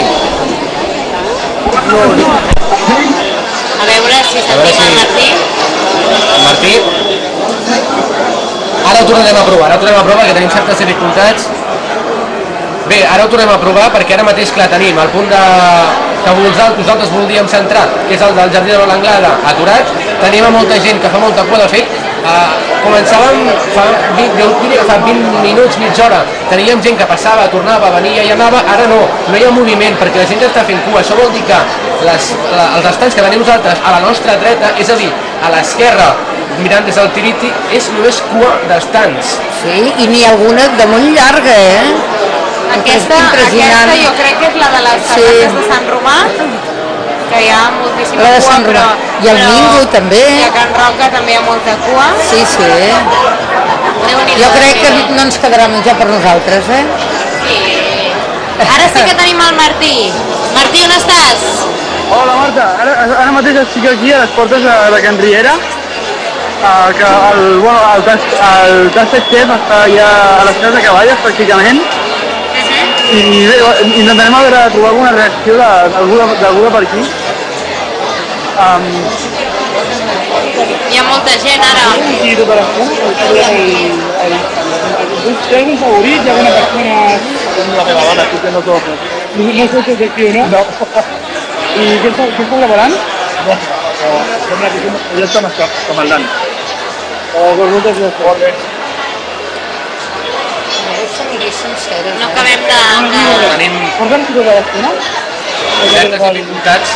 Speaker 1: A veure si sentim el Martí.
Speaker 2: Martí. Ara ho tornarem a provar, ara ho tornem a provar, que tenim certes dificultats. Bé, ara ho tornem a provar perquè ara mateix, clar, tenim el punt de... que nosaltres voldríem centrar, que és el del Jardí de l'Anglada, aturat. Tenim a molta gent que fa molta por, de fet, eh, començàvem fa vint, fa vint minuts, mitja hora, teníem gent que passava, tornava, venia i anava, ara no, no hi ha moviment perquè la gent està fent cua. Això vol dir que les, la, els estants que tenim nosaltres a la nostra dreta, és a dir, a l'esquerra, mirant des del Tiriti, és només cua d'estants.
Speaker 6: Sí, i n'hi ha alguna de molt llarga, eh?
Speaker 1: Aquesta, aquesta jo crec que és la de les sabates sí. de Sant Romà, que hi ha moltíssima
Speaker 6: la de
Speaker 1: cua,
Speaker 6: Sant Romà.
Speaker 1: però...
Speaker 6: I el Mingo també.
Speaker 1: I a Can Roca també hi ha molta cua.
Speaker 6: Sí, sí. Jo crec que no ens quedarà menjar per nosaltres, eh?
Speaker 1: Sí. Ara sí que tenim el Martí. Martí, on estàs?
Speaker 13: Hola, Marta. Ara, ara mateix estic aquí a les portes de, de Can Riera, uh, que el, bueno, el, tas, el Tastet Chef està ja a les Cases de Cavalles, pràcticament, i bé, intentarem a veure, trobar alguna reacció d'algú de per aquí. Um,
Speaker 1: Hi ha molta gent ara.
Speaker 13: I tota l'estona, té algun favorit? Hi ha alguna persona... La meva dona, aquí que no tot. No sé si és aquí o no? No. I què està preparant? No, sembla que ja estan escamaldant. Moltes gràcies.
Speaker 1: No acabem de...
Speaker 2: Tenim...
Speaker 13: Porta'm tota l'estona?
Speaker 2: certes dificultats.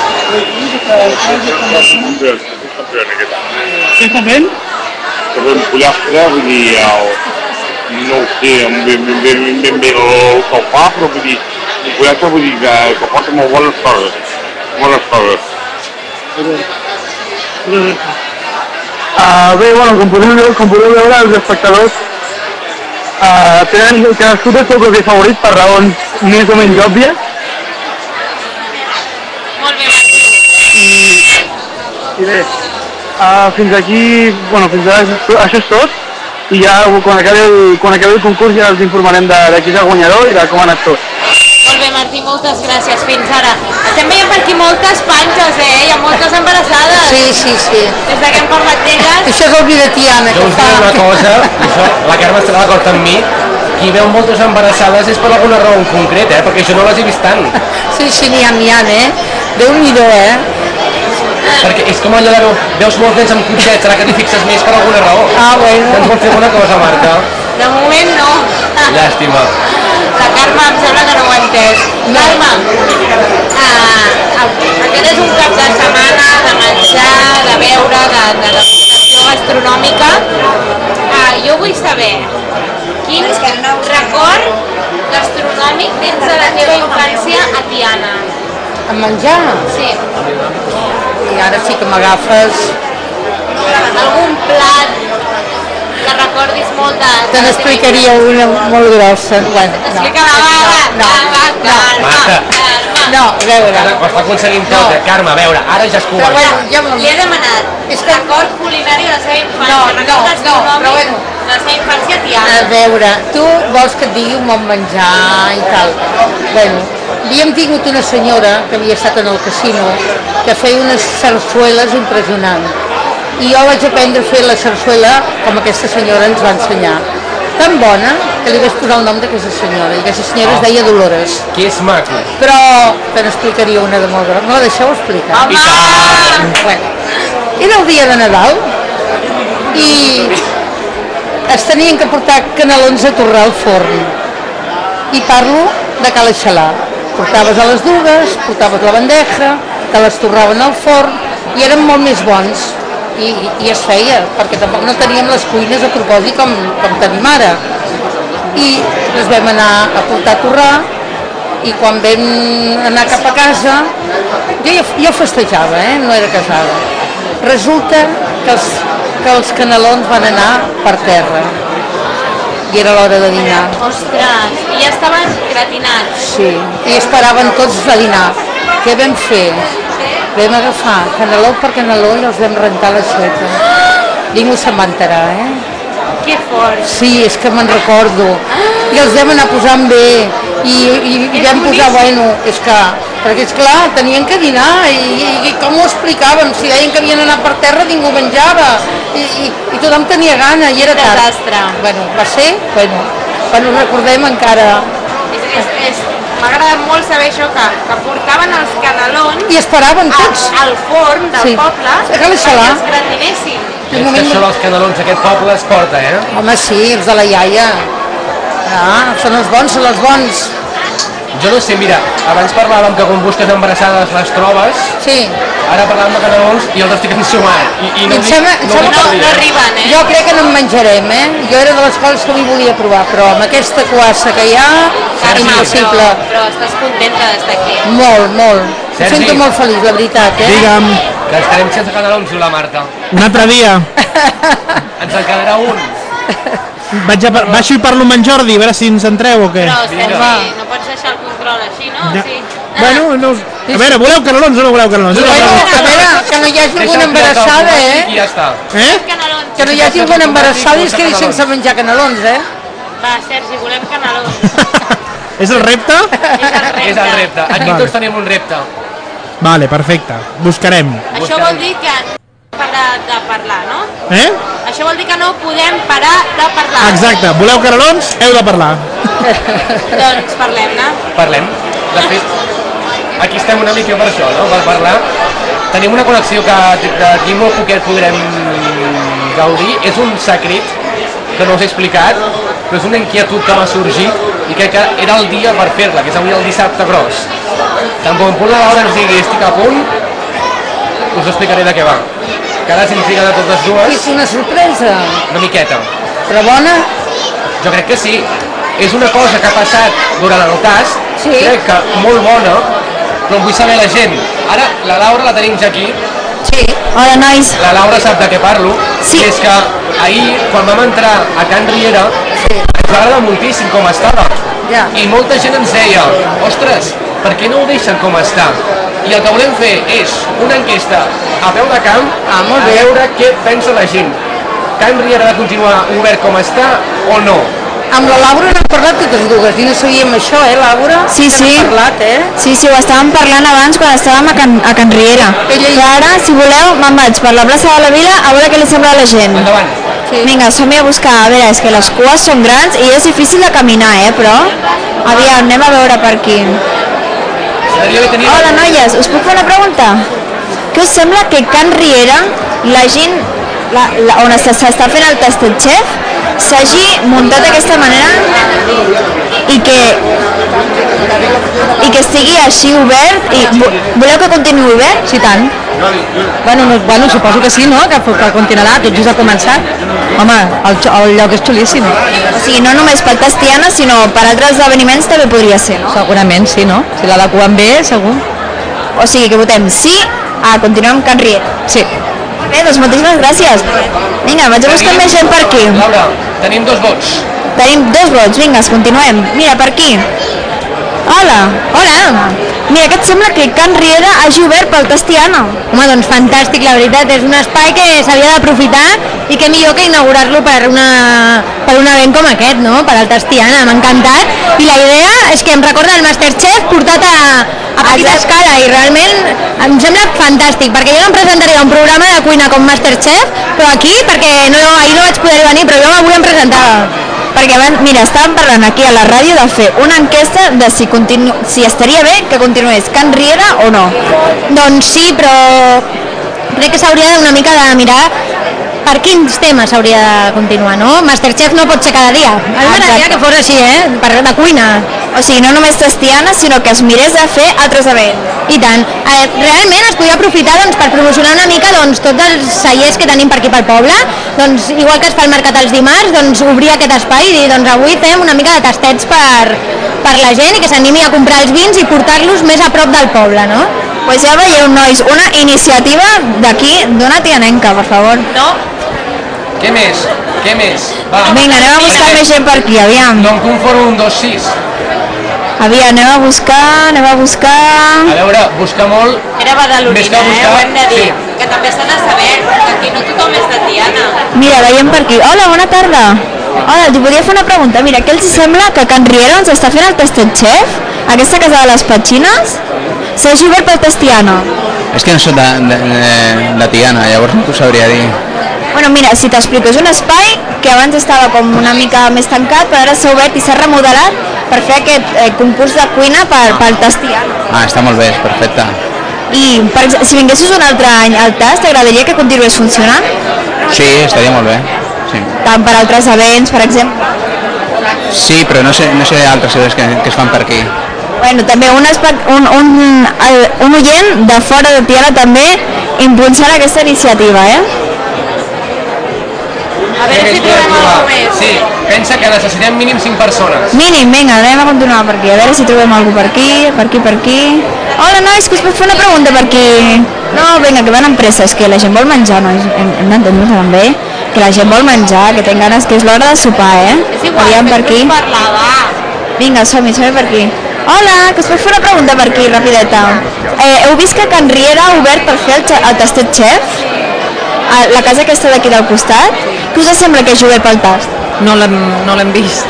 Speaker 13: Què està fent?
Speaker 14: Per un pollastre, vull dir, el, no ho sé, ben, ben, ben, ben bé el que ho fa, però vull dir, un pollastre vull dir que, que porta molt bones coses, bones coses.
Speaker 13: Uh, bé, bueno, com podeu, veure, com podeu veure, els espectadors uh, tenen cadascú té el seu propi favorit per raons més o menys òbvies.
Speaker 1: Molt bé, Martí.
Speaker 13: I, i bé, uh, fins aquí, bueno, fins ara això és tot, i ja quan acabi el, quan acabi el concurs ja els informarem de, de qui és el guanyador i de com ha anat tot.
Speaker 1: Molt bé, Martí, moltes gràcies. Fins ara. Estem veient per aquí moltes panxes, eh? Hi ha moltes embarassades.
Speaker 6: Sí, sí, sí.
Speaker 1: Des de que hem parlat d'elles.
Speaker 6: Això és el Videtiana,
Speaker 2: Jo
Speaker 6: que
Speaker 2: us
Speaker 6: fa...
Speaker 2: diré una cosa, això, la Carme estarà d'acord amb mi, qui veu moltes embarassades és per alguna raó en concret, eh? Perquè jo no les he vist tant.
Speaker 6: Sí, sí, n'hi ha, n'hi ha, eh? Déu-n'hi-do, eh?
Speaker 2: Perquè és com allò de veu, veus molts nens amb cotxets, serà que t'hi fixes més per alguna raó.
Speaker 6: Ah, bueno.
Speaker 2: Que ens vol fer alguna cosa, Marta?
Speaker 1: De moment no.
Speaker 2: Llàstima.
Speaker 1: La Carme em sembla que no ho ha entès. Carme, uh, aquest és un cap de setmana de menjar, de beure, de, de degustació gastronòmica. Uh, jo vull saber quin record gastronòmic tens de la teva infància a Tiana.
Speaker 6: A menjar?
Speaker 1: Sí.
Speaker 6: I ara sí que m'agafes...
Speaker 1: Algun plat que recordis molt de...
Speaker 6: Te n'explicaria una molt grossa. Bueno, no.
Speaker 1: Explica-la, va,
Speaker 6: no,
Speaker 1: va,
Speaker 6: no,
Speaker 2: Marta.
Speaker 6: no, a veure...
Speaker 2: Ara ho està aconseguint tot, eh? Carme, a veure, ara ja es
Speaker 1: Però
Speaker 2: cua.
Speaker 1: bueno, jo li he demanat és que record culinari de la seva infància,
Speaker 6: No,
Speaker 1: record
Speaker 6: no, no,
Speaker 1: gastronòmic
Speaker 6: però bueno.
Speaker 1: de la seva infància a Tiana.
Speaker 6: A veure, tu vols que et digui un bon menjar i tal. Bueno, havíem tingut una senyora que havia estat en el casino que feia unes sarsueles impressionants. I jo vaig aprendre a fer la sarsuela com aquesta senyora ens va ensenyar. Tan bona que li vaig posar el nom d'aquesta senyora. I aquesta senyora es deia Dolores.
Speaker 2: Que és maco.
Speaker 6: Però te n'explicaria una de molt grossa. No, deixeu explicar.
Speaker 1: Home!
Speaker 6: Bueno, era el dia de Nadal i es tenien que portar canelons a torrar al forn. I parlo de Cala Xalà. Portaves a les dugues, portaves la bandeja, te les torraven al forn i eren molt més bons. I, i es feia, perquè tampoc no teníem les cuines a propòsit com, com tenim ara. I les vam anar a portar a torrar i quan vam anar cap a casa, jo, jo festejava, eh? No era casada. Resulta que els, que els canelons van anar per terra. i era l'hora de dinar.
Speaker 1: Ostres, i ja estaven gratinats.
Speaker 6: Sí, i esperaven tots a dinar. Què vam fer? Vam agafar caneló per caneló i els vam rentar l'aixeta. Ningú se'n va enterar, eh?
Speaker 1: Que fort.
Speaker 6: Sí, és que me'n recordo. I els vam anar posant bé i, i, i vam posar, bueno, és que, perquè és clar, tenien que dinar i, i, i com ho explicàvem? Si deien que havien anat per terra ningú menjava i, i, i tothom tenia gana i era tard.
Speaker 1: Desastre.
Speaker 6: Bueno, va ser, bueno, quan ho recordem encara.
Speaker 1: És, és, és, m'ha agradat molt saber això, que, que portaven els canelons
Speaker 6: I esperaven tots.
Speaker 1: al, al forn del
Speaker 6: Sí.
Speaker 1: poble
Speaker 6: Era
Speaker 1: perquè els gratinessin.
Speaker 2: És que això dels canelons aquest poble es porta, eh?
Speaker 6: Home, sí, els de la iaia. Ah, són els bons, són els bons.
Speaker 2: Jo no sé, mira, abans parlàvem que quan busques embarassades les trobes,
Speaker 6: sí.
Speaker 2: Ara parlàvem de canelons i els estic ensumant. I, i no,
Speaker 6: Em sembla,
Speaker 2: dic,
Speaker 6: em sembla
Speaker 2: no,
Speaker 6: que
Speaker 2: no arriben,
Speaker 1: eh?
Speaker 6: Jo crec que no en menjarem, eh? Jo era de les coses que m'hi volia provar, però amb aquesta cuassa que hi ha,
Speaker 1: Carme,
Speaker 6: impossible.
Speaker 1: però, però estàs contenta d'estar aquí.
Speaker 6: Molt, molt. Em
Speaker 2: Sergi.
Speaker 6: sento molt feliç, la veritat, eh?
Speaker 8: Digue'm.
Speaker 2: Que estarem sense canelons, diu la Marta.
Speaker 8: Un altre dia.
Speaker 2: Ens en quedarà un.
Speaker 8: Vaig a, baixo i parlo amb en Jordi, a veure si ens entreu o què.
Speaker 1: Però, Sergi, no pots deixar el control així, no?
Speaker 8: Ja.
Speaker 1: Sí.
Speaker 8: Bueno, no, a veure, voleu canelons o no voleu canelons?
Speaker 6: Bueno, a veure, que no hi hagi alguna embarassada, eh?
Speaker 2: I ja està.
Speaker 8: Eh?
Speaker 6: Que no hi hagi alguna embarassada i es quedi sense menjar canelons, eh?
Speaker 1: Va, Sergi, volem canelons.
Speaker 8: És el repte?
Speaker 2: És el repte. Aquí
Speaker 8: Vale.
Speaker 2: tots tenim un repte.
Speaker 8: Vale, perfecte. Buscarem.
Speaker 1: Això vol dir que no parar de parlar, no?
Speaker 8: Eh?
Speaker 1: Això vol dir que no podem parar de parlar.
Speaker 8: Exacte. Voleu canelons? Heu de parlar.
Speaker 1: Doncs parlem-ne.
Speaker 2: Parlem. De fet, aquí estem una mica per això, no? Per parlar. Tenim una connexió que d'aquí molt poquet podrem gaudir. És un secret que no us he explicat, però és una inquietud que m'ha sorgit i crec que era el dia per fer-la, que és avui el dissabte gros. Tant com punt la Laura ens digui estic a punt, us explicaré de què va. Cada s'intriga de totes dues.
Speaker 6: És una sorpresa.
Speaker 2: Una miqueta.
Speaker 6: Però bona?
Speaker 2: Jo crec que sí. És una cosa que ha passat durant el tast, sí. Crec que molt bona, però vull saber la gent. Ara, la Laura la tenim ja aquí.
Speaker 6: Sí.
Speaker 5: Hola, nois.
Speaker 2: La Laura sap de què parlo.
Speaker 5: Sí.
Speaker 2: I és que ahir, quan vam entrar a Can Riera, sí. Ens va agradar moltíssim com estava.
Speaker 6: Ja.
Speaker 2: I molta gent ens deia, ostres, per què no ho deixen com està? I el que volem fer és una enquesta a peu de camp,
Speaker 6: ah, molt
Speaker 2: a
Speaker 6: bé.
Speaker 2: veure què pensa la gent. Can Riera ha de continuar obert com està o no?
Speaker 6: Amb la Laura n'hem parlat totes dues i no sabíem això, eh, Laura?
Speaker 5: Sí,
Speaker 6: Que
Speaker 5: sí.
Speaker 6: n'hem parlat, eh?
Speaker 5: Sí, sí, ho estàvem parlant abans quan estàvem a Can, a Can Riera. I ara, si voleu, me'n vaig per la plaça de la Vila a veure què li sembla a la gent.
Speaker 2: Endavant.
Speaker 5: Sí. Vinga, som-hi a buscar. A veure, és que les cues són grans i és difícil de caminar, eh, però... Aviam, anem a veure per aquí. Hola, noies, us puc fer una pregunta? Què us sembla que Can Riera, la gent la, la, on s'està fent el tastet xef, s'hagi muntat d'aquesta manera i que i que estigui així obert i voleu que continuï obert? Sí, tant.
Speaker 6: Bueno, no, bueno, suposo que sí, no? Que, que continuarà, tot just ha començat. Home, el, el lloc és xulíssim.
Speaker 5: O sigui, no només per Tastiana, sinó per altres esdeveniments també podria ser, no?
Speaker 6: Segurament sí, no? Si l'adequen bé, segur.
Speaker 5: O sigui, que votem sí a continuar amb Can Riera.
Speaker 6: Sí.
Speaker 5: Molt bé, doncs moltíssimes gràcies. Vinga, vaig a buscar més gent per aquí.
Speaker 2: Laura, tenim dos vots.
Speaker 5: Tenim dos vots, vinga, continuem. Mira, per aquí. Hola, hola. Mira, què et sembla que Can Riera hagi obert pel Tastiana?
Speaker 15: Home, doncs fantàstic, la veritat, és un espai que s'havia d'aprofitar i que millor que inaugurar-lo per, una, per un event com aquest, no? Per al Tastiana, m'ha encantat i la idea és que em recorda el Masterchef portat a, a petita escala i realment em sembla fantàstic, perquè jo no em presentaré a un programa de cuina com Masterchef, però aquí, perquè no, ahir no vaig poder venir, però jo avui em presentava.
Speaker 5: Perquè abans, mira, estàvem parlant aquí a la ràdio de fer una enquesta de si, continu, si estaria bé que continués Can Riera o no.
Speaker 15: Doncs sí, però crec que s'hauria una mica de mirar per quins temes s'hauria de continuar, no? Masterchef no pot ser cada dia. A mi m'agradaria que fos així, eh? Per de cuina.
Speaker 5: O sigui, no només Tastiana, sinó que es mirés de fer altres events.
Speaker 15: I tant. Eh, realment es podia aprofitar doncs, per promocionar una mica doncs, tots els cellers que tenim per aquí pel poble. Doncs, igual que es fa el mercat els dimarts, doncs, obrir aquest espai i dir doncs, avui fem una mica de tastets per, per la gent i que s'animi a comprar els vins i portar-los més a prop del poble, no?
Speaker 5: Pues ja veieu, nois, una iniciativa d'aquí d'una tianenca, per favor.
Speaker 1: No.
Speaker 2: Què més? Què més? Va.
Speaker 5: Vinga, anem a buscar més gent per aquí, aviam.
Speaker 2: No em conformo un dos sis.
Speaker 5: Aviam, anem a buscar, anem a buscar...
Speaker 2: A veure, buscar molt...
Speaker 1: Era badalonina,
Speaker 2: Més que
Speaker 1: eh?
Speaker 2: buscar,
Speaker 1: Ho hem de dir.
Speaker 2: sí.
Speaker 1: Que també s'ha de saber, que aquí no tothom és de Tiana.
Speaker 5: Mira, veiem per aquí. Hola, bona tarda. Hola, t'hi volia fer una pregunta. Mira, què els sembla que Can Riera ens està fent el tastet chef? Aquesta casa de les petxines? S'hagi obert pel Tastiana.
Speaker 16: És que no soc de, de, de, de Tiana, llavors no t'ho sabria dir.
Speaker 5: Bueno, mira, si t'explico, és un espai que abans estava com una mica més tancat, però ara s'ha obert i s'ha remodelat per fer aquest eh, concurs de cuina per, pel Tastiana.
Speaker 16: Ah, està molt bé, és perfecte.
Speaker 5: I, per exemple, si vinguessis un altre any al Tast, t'agradaria que continués funcionant?
Speaker 16: Sí, estaria molt bé. Sí,
Speaker 5: Tant per altres events, per exemple?
Speaker 16: sí però no sé, no sé altres coses que, que es fan per aquí.
Speaker 5: Bueno, també un, espe- un, un, el- un oient de fora de Tiana també impulsant aquesta iniciativa, eh?
Speaker 1: A veure si trobem alguna més.
Speaker 2: Sí, pensa que necessitem mínim cinc persones.
Speaker 5: Mínim, vinga, anem a continuar per aquí, a veure si trobem algú per aquí, per aquí, per aquí... Hola, nois, que us puc fer una pregunta per aquí? No, vinga, que van amb pressa, és que la gent vol menjar, nois, hem, hem d'entendre també, que la gent vol menjar, que té ganes, que és l'hora de sopar, eh?
Speaker 1: És igual,
Speaker 5: Aviam per aquí.
Speaker 1: fes-nos parlar, va.
Speaker 5: Vinga, som-hi, som-hi per aquí. Hola, que us puc fer una pregunta per aquí, rapideta. Eh, heu vist que Can Riera ha obert per fer el, xe- el tastet chef? A la casa aquesta d'aquí del costat? Què us sembla que hagi obert pel tast?
Speaker 17: No l'hem no l'hem vist.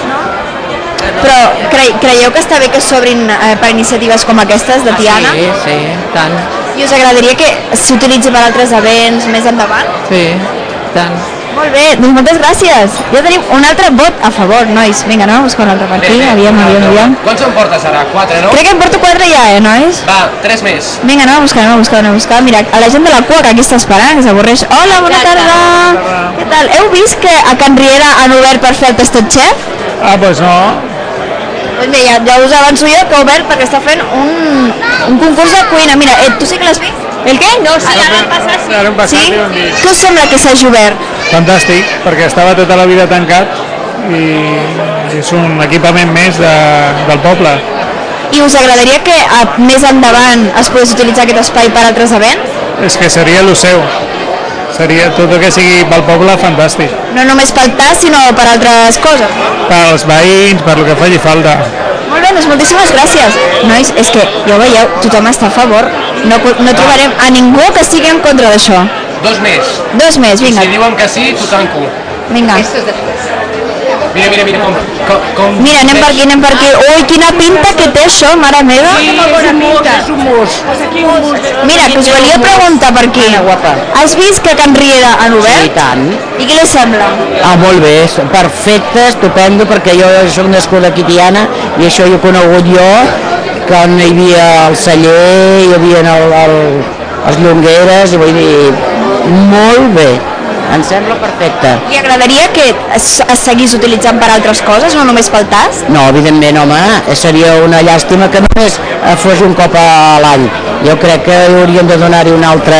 Speaker 5: Però cre creieu que està bé que s'obrin eh, per iniciatives com aquestes de Tiana?
Speaker 17: Ah, sí, sí, tant.
Speaker 5: I us agradaria que s'utilitzi per altres events més endavant?
Speaker 17: Sí, tant.
Speaker 5: Molt bé, doncs moltes gràcies. Ja tenim un altre vot a favor, nois. Vinga, anem a buscar un altre per aquí. Aviam, aviam, aviam.
Speaker 2: Quants en portes ara? Quatre, no?
Speaker 5: Crec que en porto quatre ja, eh, nois?
Speaker 2: Va, tres més.
Speaker 5: Vinga, anem a buscar, anem a buscar, anem a buscar. Mira, a la gent de la cua que aquí està esperant, que s'avorreix. Hola, bona tarda. Què tal? Heu vist que a Can Riera han obert per fer el tastet chef?
Speaker 8: Ah, doncs no.
Speaker 5: Doncs bé, ja, ja us avanço jo que ha obert perquè està fent un, un concurs de cuina. Mira, eh, tu sí que l'has vist? El què? No, sí, ara l'han passat, sí.
Speaker 8: Ara hem passat
Speaker 5: Sí?
Speaker 8: i ho hem vist.
Speaker 5: Què us sembla que s'hagi obert?
Speaker 8: Fantàstic, perquè estava tota la vida tancat i és un equipament més de, del poble.
Speaker 5: I us agradaria que a, més endavant es pogués utilitzar aquest espai per altres events?
Speaker 8: És que seria el seu. Seria tot el que sigui pel poble fantàstic.
Speaker 5: No només pel tas, sinó per altres coses.
Speaker 8: Pels veïns, per lo que faci falta.
Speaker 5: Molt bé, doncs moltíssimes gràcies. Nois, és que, ja ho veieu, tothom està a favor. No, no trobarem a ningú que estigui en contra d'això.
Speaker 2: Dos més.
Speaker 5: Dos més, vinga.
Speaker 2: Si diuen que sí, t'ho tanco.
Speaker 5: Vinga.
Speaker 2: Mira, mira, mira, com... com, com
Speaker 5: Mira, anem per aquí, anem per aquí. Ui, quina pinta que té això, mare meva.
Speaker 2: Sí, és un mus, és un mus.
Speaker 5: Mira, que us volia preguntar per aquí. Has vist que Can Riera han obert?
Speaker 18: Sí, i tant.
Speaker 5: I què li sembla?
Speaker 18: Ah, molt bé, és perfecte, estupendo, perquè jo soc nascuda aquí a Tiana i això ho he conegut jo, quan hi havia el celler, hi havia el, el, els llongueres, i vull dir, molt bé. Em sembla perfecte.
Speaker 5: Li agradaria que es, es seguís utilitzant per altres coses, no només pel tas?
Speaker 18: No, evidentment, home, seria una llàstima que només fos un cop a l'any. Jo crec que hauríem de donar-hi una altra...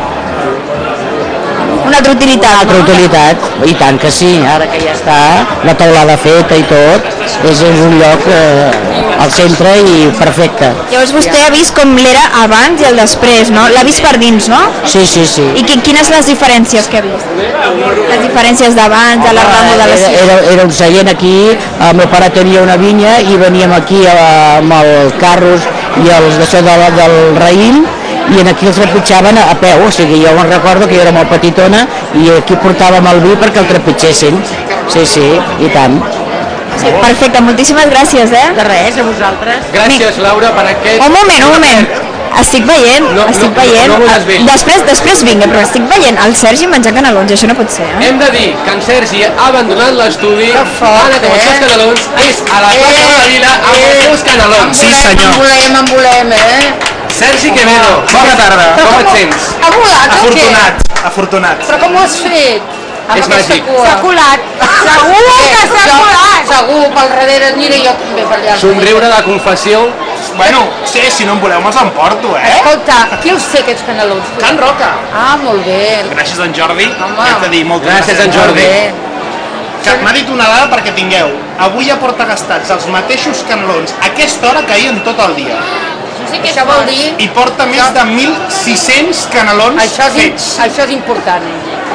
Speaker 5: Una altra utilitat,
Speaker 18: Una altra
Speaker 5: no?
Speaker 18: utilitat, i tant que sí, ara que ja està la teulada feta i tot, és, és un lloc eh, al centre i perfecte.
Speaker 5: Llavors vostè ha vist com l'era abans i el després, no? L'ha vist per dins, no?
Speaker 18: Sí, sí, sí.
Speaker 5: I qui, quines les diferències que ha vist? Les diferències d'abans, de la remodelació?
Speaker 18: Era, era, era un seient aquí, el meu pare tenia una vinya i veníem aquí eh, amb els carros i els d'això del, del raïm, i en aquí els trepitjaven a, a peu, o sigui, jo me'n recordo que jo era molt petitona i aquí portàvem el vi perquè el trepitgessin. Sí, sí, i tant.
Speaker 5: Sí, perfecte, moltíssimes gràcies, eh?
Speaker 18: De res, a vosaltres.
Speaker 2: Gràcies, Laura, per aquest...
Speaker 5: Un moment, un moment. Estic veient,
Speaker 2: No,
Speaker 5: estic
Speaker 2: no,
Speaker 5: veient...
Speaker 2: no veuràs bé.
Speaker 5: Després, després vinga, però estic veient el Sergi menjant canelons, i això no pot ser, eh?
Speaker 2: Hem de dir que en Sergi ha abandonat l'estudi, ha anat amb els seus canelons, és a la plaça de la Vila amb els seus canelons.
Speaker 18: Sí, senyor. En volem, en volem, eh?
Speaker 2: Sergi Quevedo, bona tarda, com et sents?
Speaker 19: Ha volat o què?
Speaker 2: Afortunat, afortunat.
Speaker 19: Però com ho has fet?
Speaker 2: És màgic.
Speaker 19: S'ha colat. Segur que s'ha colat. Segur, pel darrere, mira, jo també per allà.
Speaker 2: Somriure de confessió.
Speaker 20: Bueno, sí, si no em voleu me'ls emporto, eh?
Speaker 19: Escolta, qui els té aquests canelons?
Speaker 20: Can Roca.
Speaker 19: Ah, molt bé.
Speaker 20: Gràcies, en Jordi.
Speaker 19: Home.
Speaker 20: Haig de dir moltes
Speaker 2: Gràcies, en Jordi.
Speaker 20: Que m'ha dit una dada perquè tingueu. Avui ja porta gastats els mateixos canelons a aquesta hora que ahir en tot el dia.
Speaker 19: Sí que això vol dir...
Speaker 20: I porta més de mil sis-cents canelons
Speaker 19: això és,
Speaker 20: fets.
Speaker 19: Això és important.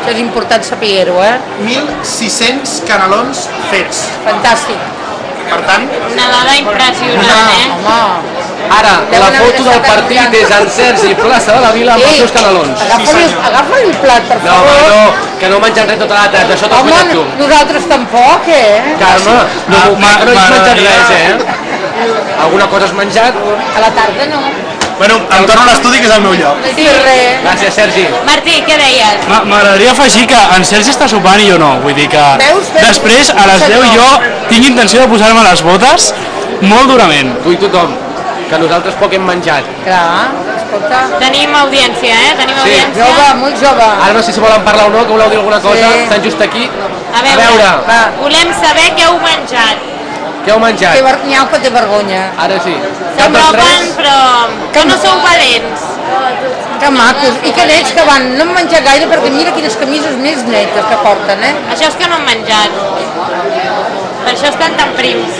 Speaker 19: Això és important saber-ho, eh?
Speaker 20: mil sis-cents canelons fets.
Speaker 19: Fantàstic.
Speaker 20: Per tant...
Speaker 1: Una dada impressionant, eh?
Speaker 19: Home,
Speaker 2: Ara, la foto del partit és en Sergi, plaça de la Vila, amb els seus canelons.
Speaker 19: Agafa-li un plat, per
Speaker 2: No,
Speaker 19: favor.
Speaker 2: home, no, que no menjat res tota la tarda, això t'ho has menjat tu.
Speaker 19: Home, nosaltres tampoc, eh?
Speaker 2: Carme, no,
Speaker 20: Ah,
Speaker 2: no,
Speaker 20: ma-
Speaker 2: no has menjat
Speaker 20: m'agradaria-
Speaker 2: res, eh? Alguna cosa has menjat?
Speaker 19: A la tarda no.
Speaker 20: Bueno, em torno a l'estudi, que és el meu lloc.
Speaker 19: Sí, res.
Speaker 2: Gràcies, Sergi.
Speaker 1: Martí, què deies?
Speaker 7: Ma- M'agradaria afegir que en Sergi està sopant i jo no, vull dir que
Speaker 19: Veus? Veus?
Speaker 7: després a les deu jo tinc intenció de posar-me les botes molt durament.
Speaker 2: Tu i tothom, que nosaltres poc hem menjat.
Speaker 19: Clar, escolta.
Speaker 1: Tenim audiència, eh? Tenim
Speaker 19: Sí,
Speaker 1: audiència.
Speaker 19: jove, molt jove.
Speaker 2: Ara no sé si volen parlar o no, que voleu dir alguna cosa.
Speaker 19: Sí.
Speaker 2: Estan just aquí.
Speaker 1: A veure,
Speaker 2: A veure.
Speaker 19: Va.
Speaker 1: volem saber què heu menjat.
Speaker 2: Què heu menjat?
Speaker 19: Té ver... N'hi ha que té vergonya.
Speaker 2: Ara sí.
Speaker 1: S'apropen, però que no sou valents.
Speaker 19: Que macos. I que nets que van. No han menjat gaire perquè mira quines camises més netes que porten, eh?
Speaker 1: Això és que no han menjat. Per això estan tan prims.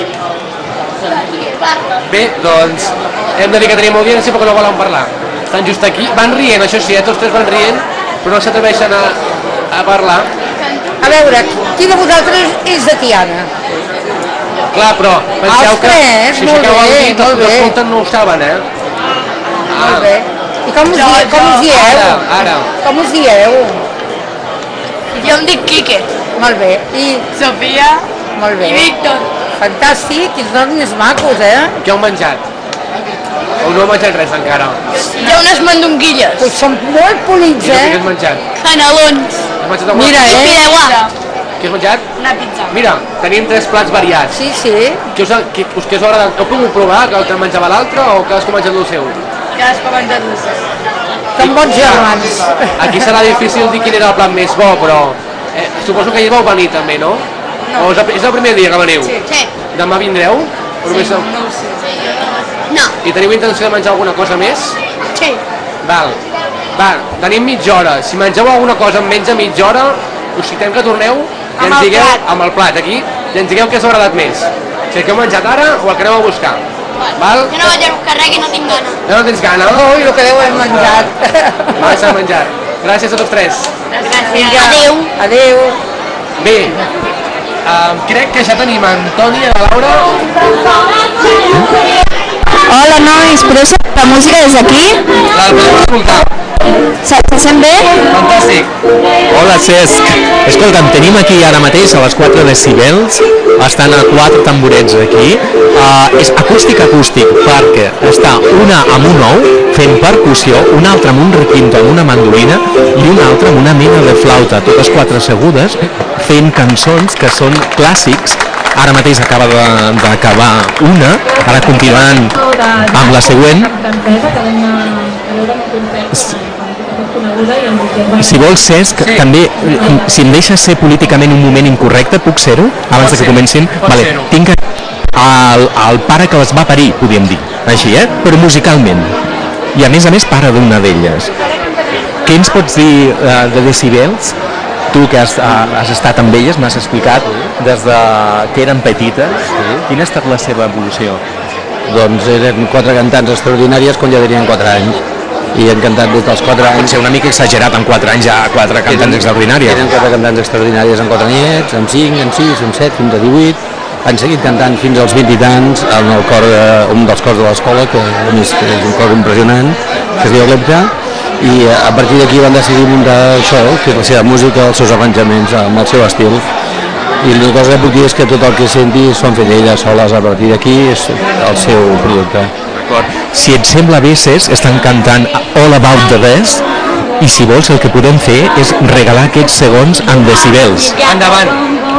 Speaker 2: Bé, doncs, hem de dir que tenim audiència perquè no volen parlar. Estan just aquí. Van rient, això sí, eh? Tots tres van rient, però no s'atreveixen a, a parlar.
Speaker 19: A veure, qui de vosaltres és de Tiana?
Speaker 2: Clar, però penseu
Speaker 19: Els
Speaker 2: que
Speaker 19: tres,
Speaker 2: si
Speaker 19: molt
Speaker 2: aixequeu el
Speaker 19: bé,
Speaker 2: dit, els
Speaker 19: molt
Speaker 2: que
Speaker 19: bé.
Speaker 2: escolten no ho saben, eh?
Speaker 19: Molt bé. I com us, die, com us dieu?
Speaker 2: Ara, ara.
Speaker 19: Com us dieu?
Speaker 9: Jo em dic Quique.
Speaker 19: Molt bé. I
Speaker 9: Sofia.
Speaker 19: molt bé.
Speaker 9: I Víctor.
Speaker 19: Fantàstic, quins noms més macos, eh?
Speaker 2: Què heu menjat? O no heu menjat res encara?
Speaker 9: Hi ha unes mandonguilles.
Speaker 19: Pues són molt polits,
Speaker 2: I tu què
Speaker 19: eh?
Speaker 2: has menjat?
Speaker 9: Canelons.
Speaker 2: Has menjat alguna
Speaker 19: Mira,
Speaker 2: cosa?
Speaker 19: eh?
Speaker 9: Fideuà.
Speaker 2: Què has menjat?
Speaker 9: Una pizza.
Speaker 2: Mira, tenim tres plats variats.
Speaker 19: Sí, sí.
Speaker 2: Què us ha, què, us, què us ha agradat? Heu pogut provar que el que menjava l'altre o cadascú ha menjat el seu?
Speaker 9: Cadascú ha menjat el seu.
Speaker 19: Com bons germans.
Speaker 2: Aquí serà difícil dir quin era el plat més bo, però eh, suposo que ahir vau venir també, no? No. O és, el, és el primer dia que veniu?
Speaker 9: Sí.
Speaker 2: Demà vindreu? O només el-
Speaker 9: No ho sé. No.
Speaker 2: I teniu intenció de menjar alguna cosa més?
Speaker 9: Sí.
Speaker 2: Val. Va, tenim mitja hora. Si mengeu alguna cosa en menys de mitja hora, us citem que torneu i
Speaker 9: Amb
Speaker 2: ens
Speaker 9: el
Speaker 2: digueu,
Speaker 9: plat.
Speaker 2: amb el plat aquí, i ens digueu què us ha agradat més. Si el que heu menjat ara o el que aneu a buscar. Val?
Speaker 9: Jo no vaig a buscar res, que no tinc gana.
Speaker 2: Ja no tens gana?
Speaker 19: Ui, el que deu hem menjat.
Speaker 2: Massa menjat. Gràcies a tots tres.
Speaker 1: Gràcies.
Speaker 19: Adéu. Adéu.
Speaker 2: Bé, uh, crec que ja tenim Antònia i la Laura.
Speaker 5: Hola nois, podeu sentir la música des d'aquí?
Speaker 2: La podem escoltar.
Speaker 5: Se, se sent bé?
Speaker 2: Fantàstic.
Speaker 4: Hola Cesc, escolta'm, tenim aquí ara mateix a les quatre decibels, estan a quatre tamborets aquí, uh, és acústic-acústic perquè està una amb un ou fent percussió, una altra amb un requinto amb una mandolina i una altra amb una mena de flauta, totes quatre segudes fent cançons que són clàssics. Ara mateix acaba de- d'acabar una, ara continuant amb la següent. Si vols, Cesc, sí. també, eh, si em deixes ser políticament un moment incorrecte, puc ser-ho? Abans de que comencin? Vale. Tinc el, el pare que les va parir, podríem dir. Així, eh? Però musicalment. I a més a més, pare d'una d'elles. Què ens pots dir eh, de decibels? Tu que has, uh, has estat amb elles, m'has explicat des de que eren petites, quina ha estat la seva evolució?
Speaker 11: Doncs eren quatre cantants extraordinàries quan ja tenien quatre anys. I han cantat des dels quatre anys.
Speaker 4: Pot ser una mica exagerat, en quatre anys ja quatre cantants extraordinàries.
Speaker 11: Eren quatre cantants extraordinàries en quatre anyets, en cinc, en sis, en set, fins a divuit. Han seguit cantant fins als vint i tants en el cor de, un dels cors de l'escola, que a més que és un cor impressionant, que es diu Lepta, i a partir d'aquí van decidir muntar això, que és la seva música, els seus arranjaments, amb el seu estil. I la cosa que puc dir és que tot el que senti són fet elles soles, a partir d'aquí és el seu producte.
Speaker 4: Si et sembla bé, Cesc, estan cantant All About the Best i si vols el que podem fer és regalar aquests segons amb decibels.
Speaker 2: Endavant.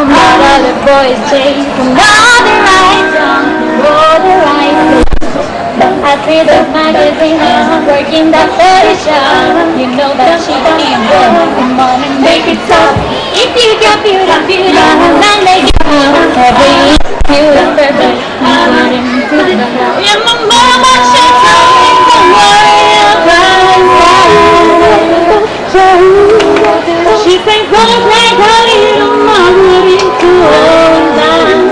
Speaker 21: I see the magazine, working that thirty shot. You know that she don't need work. Come on and make it stop. If you got beauty, beauty, then make it stop. Every beauty, perfect, running to the top. Yeah, my mama, she told me to worry about it. She said, don't like a little mama into old man.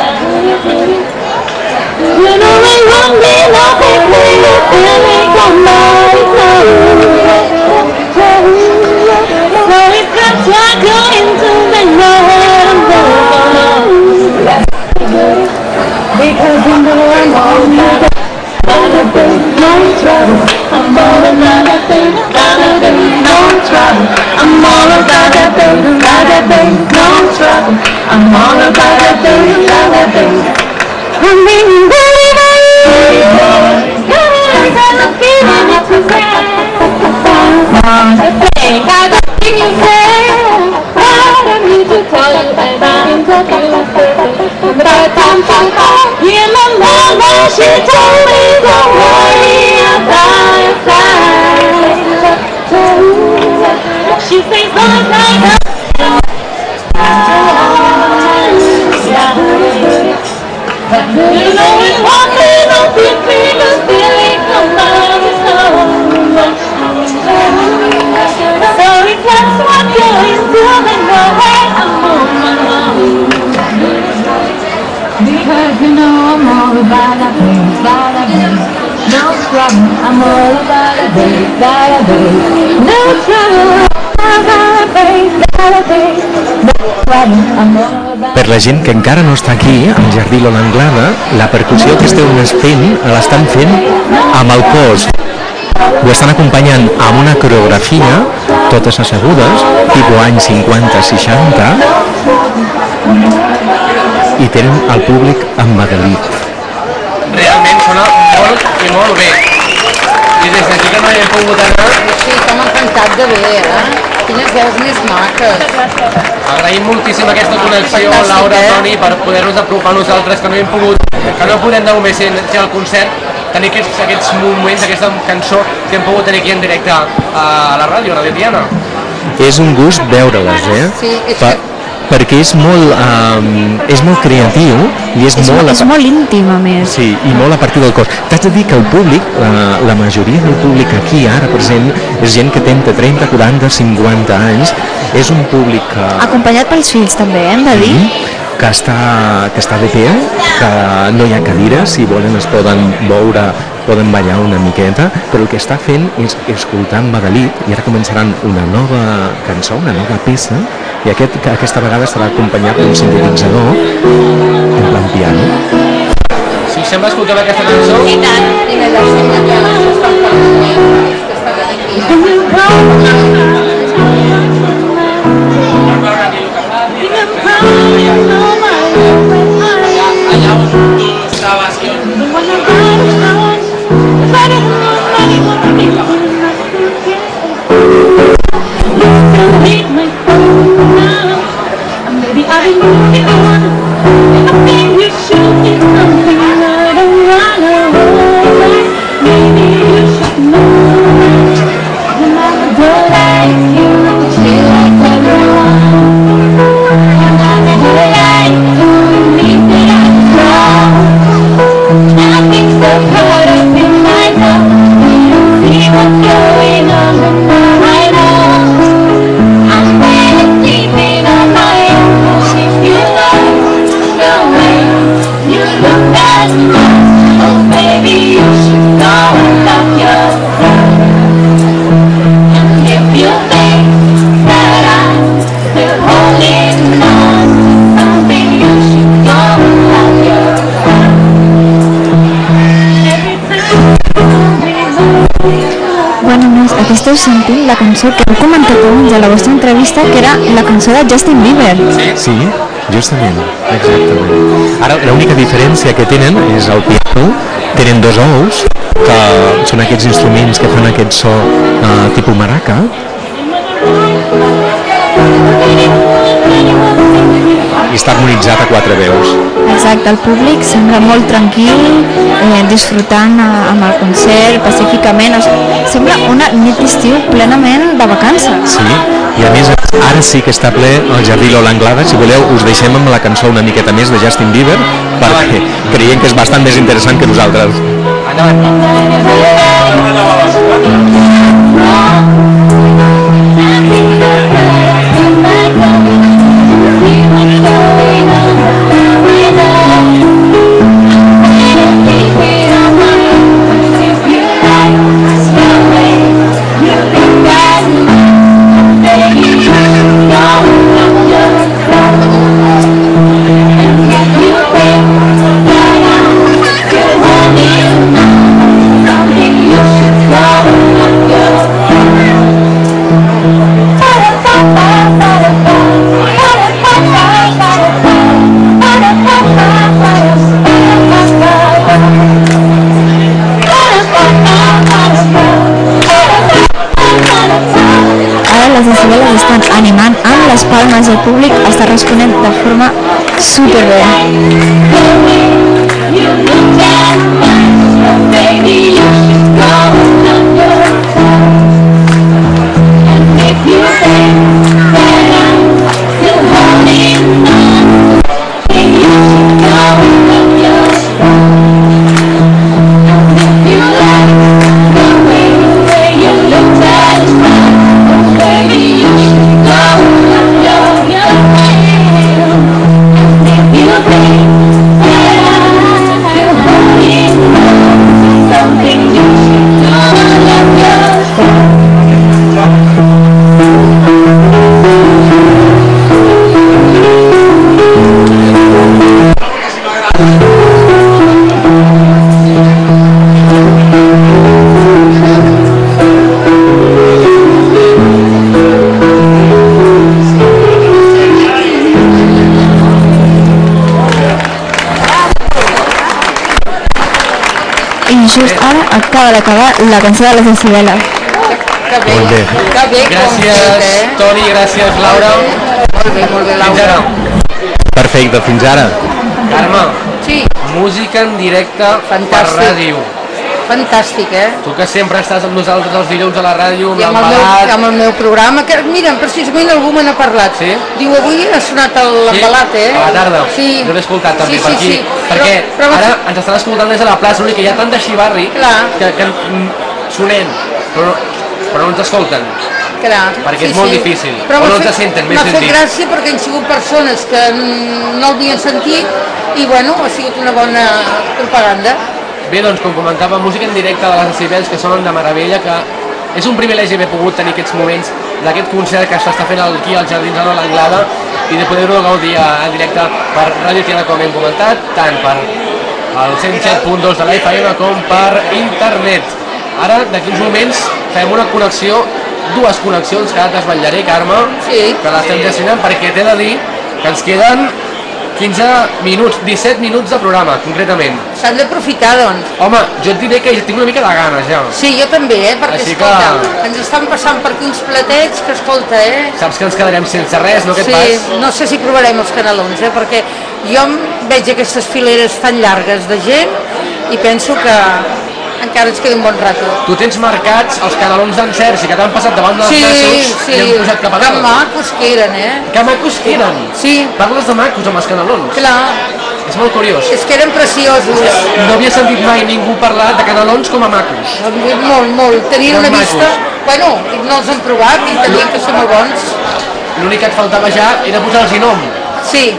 Speaker 21: You know I won't be nothing when you feel me come by. So it's got to all about that bass, about that bass, no trouble. I'm all about that bass, about that bass. I mean, really, really, I'm looking at it too fast. I got thing you said, I don't need to tell you everything that you said. But I come to call, hear my mama, she told me don't worry about your side. She says one night, you know it's one day, don't be free to feel it come out of so. So if that's what you're into, then go ahead and move along. Because you know I'm all about that bass, about that bass. No trouble, I'm all about that bass, about that bass. No trouble, about that bass, about that bass. No trouble, I'm all about.
Speaker 4: Per la gent que encara no està aquí, al Jardí Lola Anglada, la percussió que esteu fent, l'estan fent amb el cos. Ho estan acompanyant amb una coreografia, totes assegudes, tipus anys cinquanta seixanta, i tenen el públic embadalit.
Speaker 2: Realment sona molt i molt bé. I des d'aquí que no hi hem pogut anar...
Speaker 19: Sí, estem encantats de bé, eh? Quines veus més maques.
Speaker 2: Agraïm moltíssim aquesta connexió, Laura, Toni, per poder-nos apropar a nosaltres, que no hem pogut, que no podem només ser al concert, tenir aquests, aquests moments, aquesta cançó que hem pogut tenir aquí en directe a la ràdio, a la Tiana.
Speaker 4: És un gust veure-les, eh?
Speaker 19: Sí, és
Speaker 4: per, perquè és molt, um, és molt creatiu i és,
Speaker 5: és
Speaker 4: molt...
Speaker 5: És molt íntim, a més.
Speaker 4: Sí, i molt a partir del cos. T'haig de dir que el públic, la, la majoria del públic aquí ara present, és gent que té entre trenta, quaranta, cinquanta anys. És un públic que...
Speaker 5: Acompanyat pels fills també, hem de dir.
Speaker 4: Mm, que està, que està de peu, que no hi ha cadires, si volen es poden veure, poden ballar una miqueta, però el que està fent és escoltar embadalit, i ara començaran una nova cançó, una nova peça, i aquest, aquesta vegada estarà acompanyat d'un sintetitzador en plan piano.
Speaker 2: Si us sembla, escoltem aquesta cançó?
Speaker 19: I tant, i més el sintetitzador que estan fent, que estan aquí.
Speaker 2: Allà on tu estaves jo.
Speaker 5: Esteu sentint la cançó que heu comentat abans a la vostra entrevista, que era la cançó de Justin Bieber.
Speaker 4: Sí, justament, exactament. Ara, l'única diferència que tenen és el piano, tenen dos ous, que són aquests instruments que fan aquest so eh, tipus maraca, i està harmonitzat a quatre veus.
Speaker 5: Exacte, el públic sembla molt tranquil, eh, disfrutant a, amb el concert pacíficament. Sembla una nit d'estiu plenament de vacances.
Speaker 4: Sí, i a més ara sí que està ple el Jardí Lola Anglada. Si voleu us deixem amb la cançó una miqueta més de Justin Bieber, perquè creiem que és bastant més interessant que nosaltres.
Speaker 21: Something you should know.
Speaker 5: Cibeles estan animant amb les palmes, el públic està responent de forma superbé. Just ara acaba d'acabar la cançó de les Decibeles.
Speaker 6: Que bé,
Speaker 10: Molt bé.
Speaker 6: que bé.
Speaker 2: Gràcies, Toni, gràcies, Laura.
Speaker 6: Molt bé, molt bé,
Speaker 2: Fins
Speaker 6: Laura.
Speaker 2: ara.
Speaker 4: Perfecte, fins ara.
Speaker 2: Carme,
Speaker 6: Sí,
Speaker 2: música en directe
Speaker 6: Fantàstic.
Speaker 2: per ràdio.
Speaker 6: fantàstic, eh?
Speaker 2: Tu que sempre estàs amb nosaltres els dilluns a la ràdio, amb
Speaker 6: I amb el, meu,
Speaker 2: l'embalat.
Speaker 6: amb el meu programa, que mira, precisament algú me n'ha parlat.
Speaker 2: Sí?
Speaker 6: Diu, avui ha sonat l'embalat, eh?
Speaker 2: A la tarda.
Speaker 6: Sí.
Speaker 2: Jo l'he escoltat també
Speaker 6: Sí,
Speaker 2: per
Speaker 6: sí,
Speaker 2: aquí.
Speaker 6: sí.
Speaker 2: Perquè
Speaker 6: Però- però-
Speaker 2: ara ens estan escoltant des de la plaça, l'únic que hi ha tant de xivarri
Speaker 6: Clar.
Speaker 2: que, que mm, sonem, però, però no ens escolten.
Speaker 6: Clar,
Speaker 2: Perquè
Speaker 6: sí,
Speaker 2: és molt
Speaker 6: sí.
Speaker 2: difícil.
Speaker 6: Però
Speaker 2: O
Speaker 6: m'ha
Speaker 2: no ens
Speaker 6: fet-
Speaker 2: senten, més
Speaker 6: M'ha
Speaker 2: ben
Speaker 6: fet
Speaker 2: dit.
Speaker 6: gràcia perquè han sigut persones que mm, no l'havien sentit i bueno, ha sigut una bona propaganda.
Speaker 2: Bé, doncs, com comentava, música en directe de les Decibels, que sonen de meravella, que és un privilegi haver pogut tenir aquests moments d'aquest concert que s'està fent aquí als Jardins de l'Anglada i de poder-ho gaudir en directe per Ràdio Tiana, com hem comentat, tant per el cent set punt dos de la F M com per internet. Ara, d'aquí uns moments, fem una connexió, dues connexions que ara t'esbatllaré, Carme,
Speaker 6: sí.
Speaker 2: que l'estem gestionant, perquè t'he de dir que ens queden quinze minuts, disset minuts de programa, concretament.
Speaker 6: S'han d'aprofitar, doncs.
Speaker 2: Home, jo et diré que tinc una mica de ganes, ja.
Speaker 6: Sí, jo també, eh? Perquè,
Speaker 2: Així que-
Speaker 6: escolta, ens estan passant per aquí uns platets que, escolta, eh?
Speaker 2: Saps que ens quedarem sense res, no, aquest
Speaker 6: Sí,
Speaker 2: pas?
Speaker 6: no sé si provarem els canelons, eh? Perquè jo em veig aquestes fileres tan llargues de gent i penso que encara ens queda un bon rato.
Speaker 2: Tu tens marcats els canelons d'en Sergi, que t'han passat davant dels
Speaker 6: Sí,
Speaker 2: nassos
Speaker 6: sí,
Speaker 2: i han posat cap a
Speaker 6: que
Speaker 2: dalt.
Speaker 6: macos que eren, eh?
Speaker 2: Que macos que eren.
Speaker 6: Sí.
Speaker 2: Parles de macos amb els canelons.
Speaker 6: Clar.
Speaker 2: És molt curiós.
Speaker 6: És que eren preciosos.
Speaker 2: No havia sentit mai ningú parlar de canelons com a macos.
Speaker 6: Molt, molt. Tenien
Speaker 2: Eren
Speaker 6: una vista...
Speaker 2: macos.
Speaker 6: Bueno, no els han provat i tenien que ser molt bons.
Speaker 2: L'únic que et faltava ja era posar-los nom.
Speaker 6: Sí.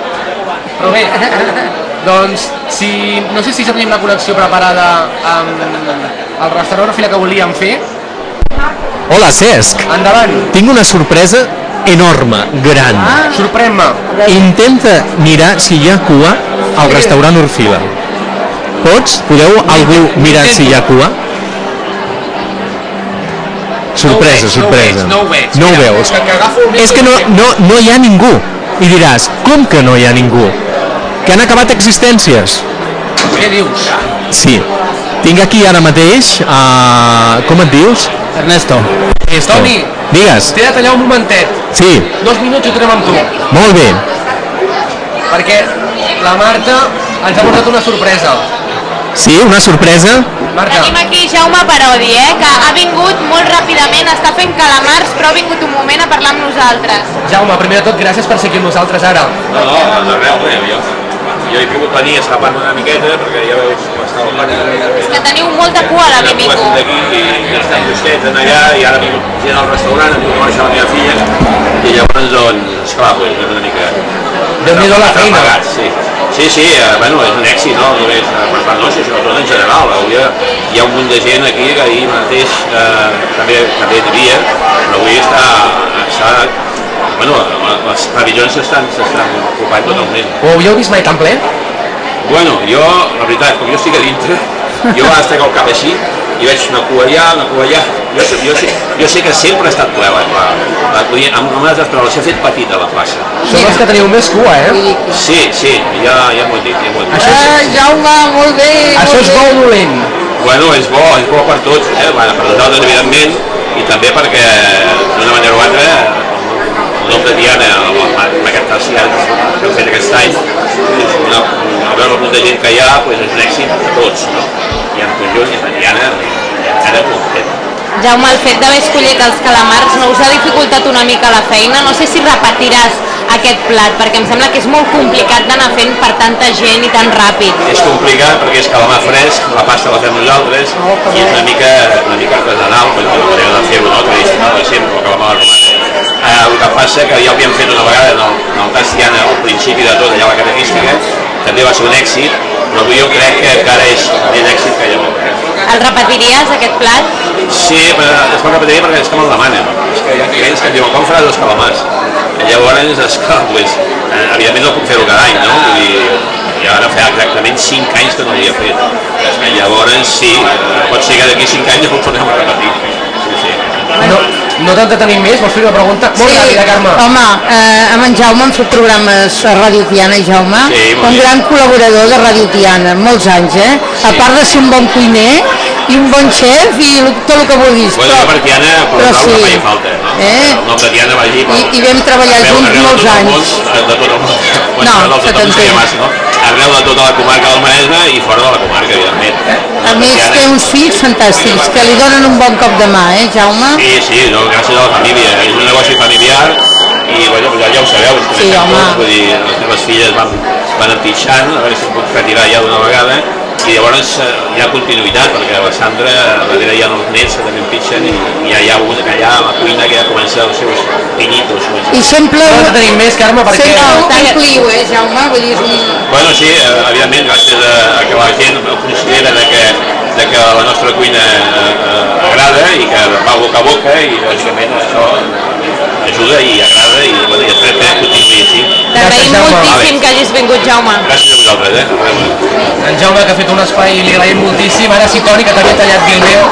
Speaker 2: Però bé, doncs, si, no sé si ja tenim la connexió preparada amb el restaurant o fila que volíem fer.
Speaker 4: Hola, Cesc.
Speaker 2: Endavant.
Speaker 4: Tinc una sorpresa enorme, gran.
Speaker 2: Ah. Sorprèn-me.
Speaker 4: Intenta mirar si hi ha cua al restaurant Orfila. Pots? Podeu algú mirar si hi ha cua? Sorpresa, sorpresa.
Speaker 2: No ho veig,
Speaker 4: No ho
Speaker 2: mira,
Speaker 4: veus.
Speaker 2: que- que agafo el
Speaker 4: És que no, no, no hi ha ningú. I diràs, com que no hi ha ningú? Que han acabat existències?
Speaker 2: Què dius?
Speaker 4: Sí. Tinc aquí ara mateix, uh, com et dius? Ernesto. Ernesto.
Speaker 2: Toni.
Speaker 4: Digues.
Speaker 2: T'he de tallar un momentet.
Speaker 4: Sí,
Speaker 2: Dos minuts i ho tornem amb tu.
Speaker 4: molt bé.
Speaker 2: Perquè la Marta ens ha portat una sorpresa.
Speaker 4: Sí, una sorpresa.
Speaker 2: Marta.
Speaker 1: Tenim aquí Jaume Parodi, eh, que ha vingut molt ràpidament, està fent calamars, però ha vingut un moment a parlar amb nosaltres.
Speaker 2: Jaume, primer de tot, gràcies per ser aquí amb nosaltres ara.
Speaker 3: No, no, de res, bé, jo, jo he pogut venir a escapar una miqueta, perquè ja veus com està el pati.
Speaker 1: És que teniu molta cua a la Bimico.
Speaker 3: d'aquí i, i estem justets en allà, i ara vinc gent al restaurant, em diu que marxa la meva filla, i llavors, doncs, esclar, pues, és una mica...
Speaker 2: Déu-n'hi-do la feina.
Speaker 3: Apagat, sí. Sí, sí, eh, bueno, és un èxit, no? Només eh, per part nostra, sinó tot en general. Avui hi ha un munt de gent aquí que ahir mateix eh, també també hi havia, però avui està, està bueno, les pavillons s'estan ocupant totalment.
Speaker 2: Ho havíeu vist mai tan ple?
Speaker 3: Bueno, jo, la veritat, com jo estic a dintre, jo a vegades trec el cap així i veig una cua allà, una cua allà. Jo, sé- jo, sé, jo sé que sempre ha estat ple, la, la, la, amb una desesperació s'ha fet petita la plaça.
Speaker 2: Són els que teniu més cua, eh?
Speaker 3: Sí, sí, ja, ja m'ho he dit, ja m'ho he dit.
Speaker 6: Ah, Jaume, molt bé.
Speaker 2: Això
Speaker 6: molt
Speaker 2: és bo
Speaker 6: bé.
Speaker 2: o dolent?
Speaker 3: Bueno, és bo, és bo per tots, eh? Bueno, per nosaltres, evidentment, i també perquè d'una manera o altra el nom de Tiana amb aquest terciat que hem fet aquest any, una, a veure el munt de gent que hi ha, pues és un èxit de tots, no? I en conjunt, i en Tiana encara molt fet.
Speaker 1: Jaume, el fet d'haver escollit els calamars no us ha dificultat una mica la feina? No sé si repetiràs aquest plat, perquè em sembla que és molt complicat d'anar fent per tanta gent i tan ràpid.
Speaker 3: És complicat perquè és calamar fresc, la pasta la fem nosaltres i és una mica, una mica artesanal, perquè la manera de fer-ho, no? Tradicional de sempre, el calamar romana. Eh, el que passa que ja ho havíem fet una vegada en el, en el tas Tiana, al principi de tot, allà a la catequística, també va ser un èxit, però jo crec que encara és més èxit que llavors.
Speaker 1: El repetiries, aquest plat?
Speaker 3: Sí, però es pot repetir perquè és que me'l demanen. És que hi ha clients que em diuen, com faràs els calamars? Llavors, és que, pues, eh, evidentment no puc fer-ho cada any, no? Vull dir, i ara fa exactament cinc anys que no l'havia fet. Eh, llavors, sí, pot ser que d'aquí cinc anys ho tornem a repetir. Sí, sí.
Speaker 2: No, no t'entretenim més, vols fer una pregunta? Molt
Speaker 6: Sí,
Speaker 2: ràpida, Carme.
Speaker 6: home, eh, amb en Jaume hem fet programes a Ràdio Tiana, i Jaume,
Speaker 3: Sí, molt
Speaker 6: un
Speaker 3: bé.
Speaker 6: gran col·laborador de Ràdio Tiana, molts anys, eh? A part de ser un bon cuiner i un bon xef i lo- tot el que vulguis.
Speaker 3: Bueno, jo per Tiana, però
Speaker 6: però
Speaker 3: no
Speaker 6: sí.
Speaker 3: feia falta, no?
Speaker 6: Eh?
Speaker 3: El nom de Tiana va allí.
Speaker 6: I, i vam treballar
Speaker 3: arreu,
Speaker 6: junts
Speaker 3: arreu de
Speaker 6: molts
Speaker 3: tot el
Speaker 6: anys.
Speaker 3: món, de tot el món. Bueno,
Speaker 6: No,
Speaker 3: arreu de
Speaker 6: se
Speaker 3: tot el món seria
Speaker 6: t'entén.
Speaker 3: massa, no? Arreu de tota la comarca del Maresme i fora de la comarca, evidentment.
Speaker 6: A més, té uns fills fantàstics que li donen un bon cop de mà, eh, Jaume?
Speaker 3: Sí, sí, no, gràcies a la família. És un negoci familiar i bueno, ja, ja ho sabeu, us
Speaker 6: Sí,
Speaker 3: coneixem
Speaker 6: home.
Speaker 3: tots, vull dir, les meves filles van, van empitjant, a veure si em puc retirar ja d'una vegada, i llavors eh, hi ha continuïtat, perquè la Sandra, darrere hi ha els nets que també empitxen, i, i ja hi ha un que allà a la cuina que ja comença els seus pinyitos.
Speaker 6: I sempre...
Speaker 2: No tenim més, Carme, perquè...
Speaker 6: Sempre ho t'encliu, eh, Jaume? Vull dir, és un...
Speaker 3: Bueno, sí, eh, evidentment, gràcies a, a que la gent considera de que, de que la nostra cuina eh, eh, agrada i que va boca a boca i, lògicament, això ajuda i agrada i, bueno, i espero que continuï així.
Speaker 1: T'agraïm moltíssim que hagis vingut, Jaume.
Speaker 3: Gràcies a vosaltres, eh?
Speaker 2: En Jaume, que ha fet un espai i li agraïm moltíssim. Ara sí, Toni, que t'havia tallat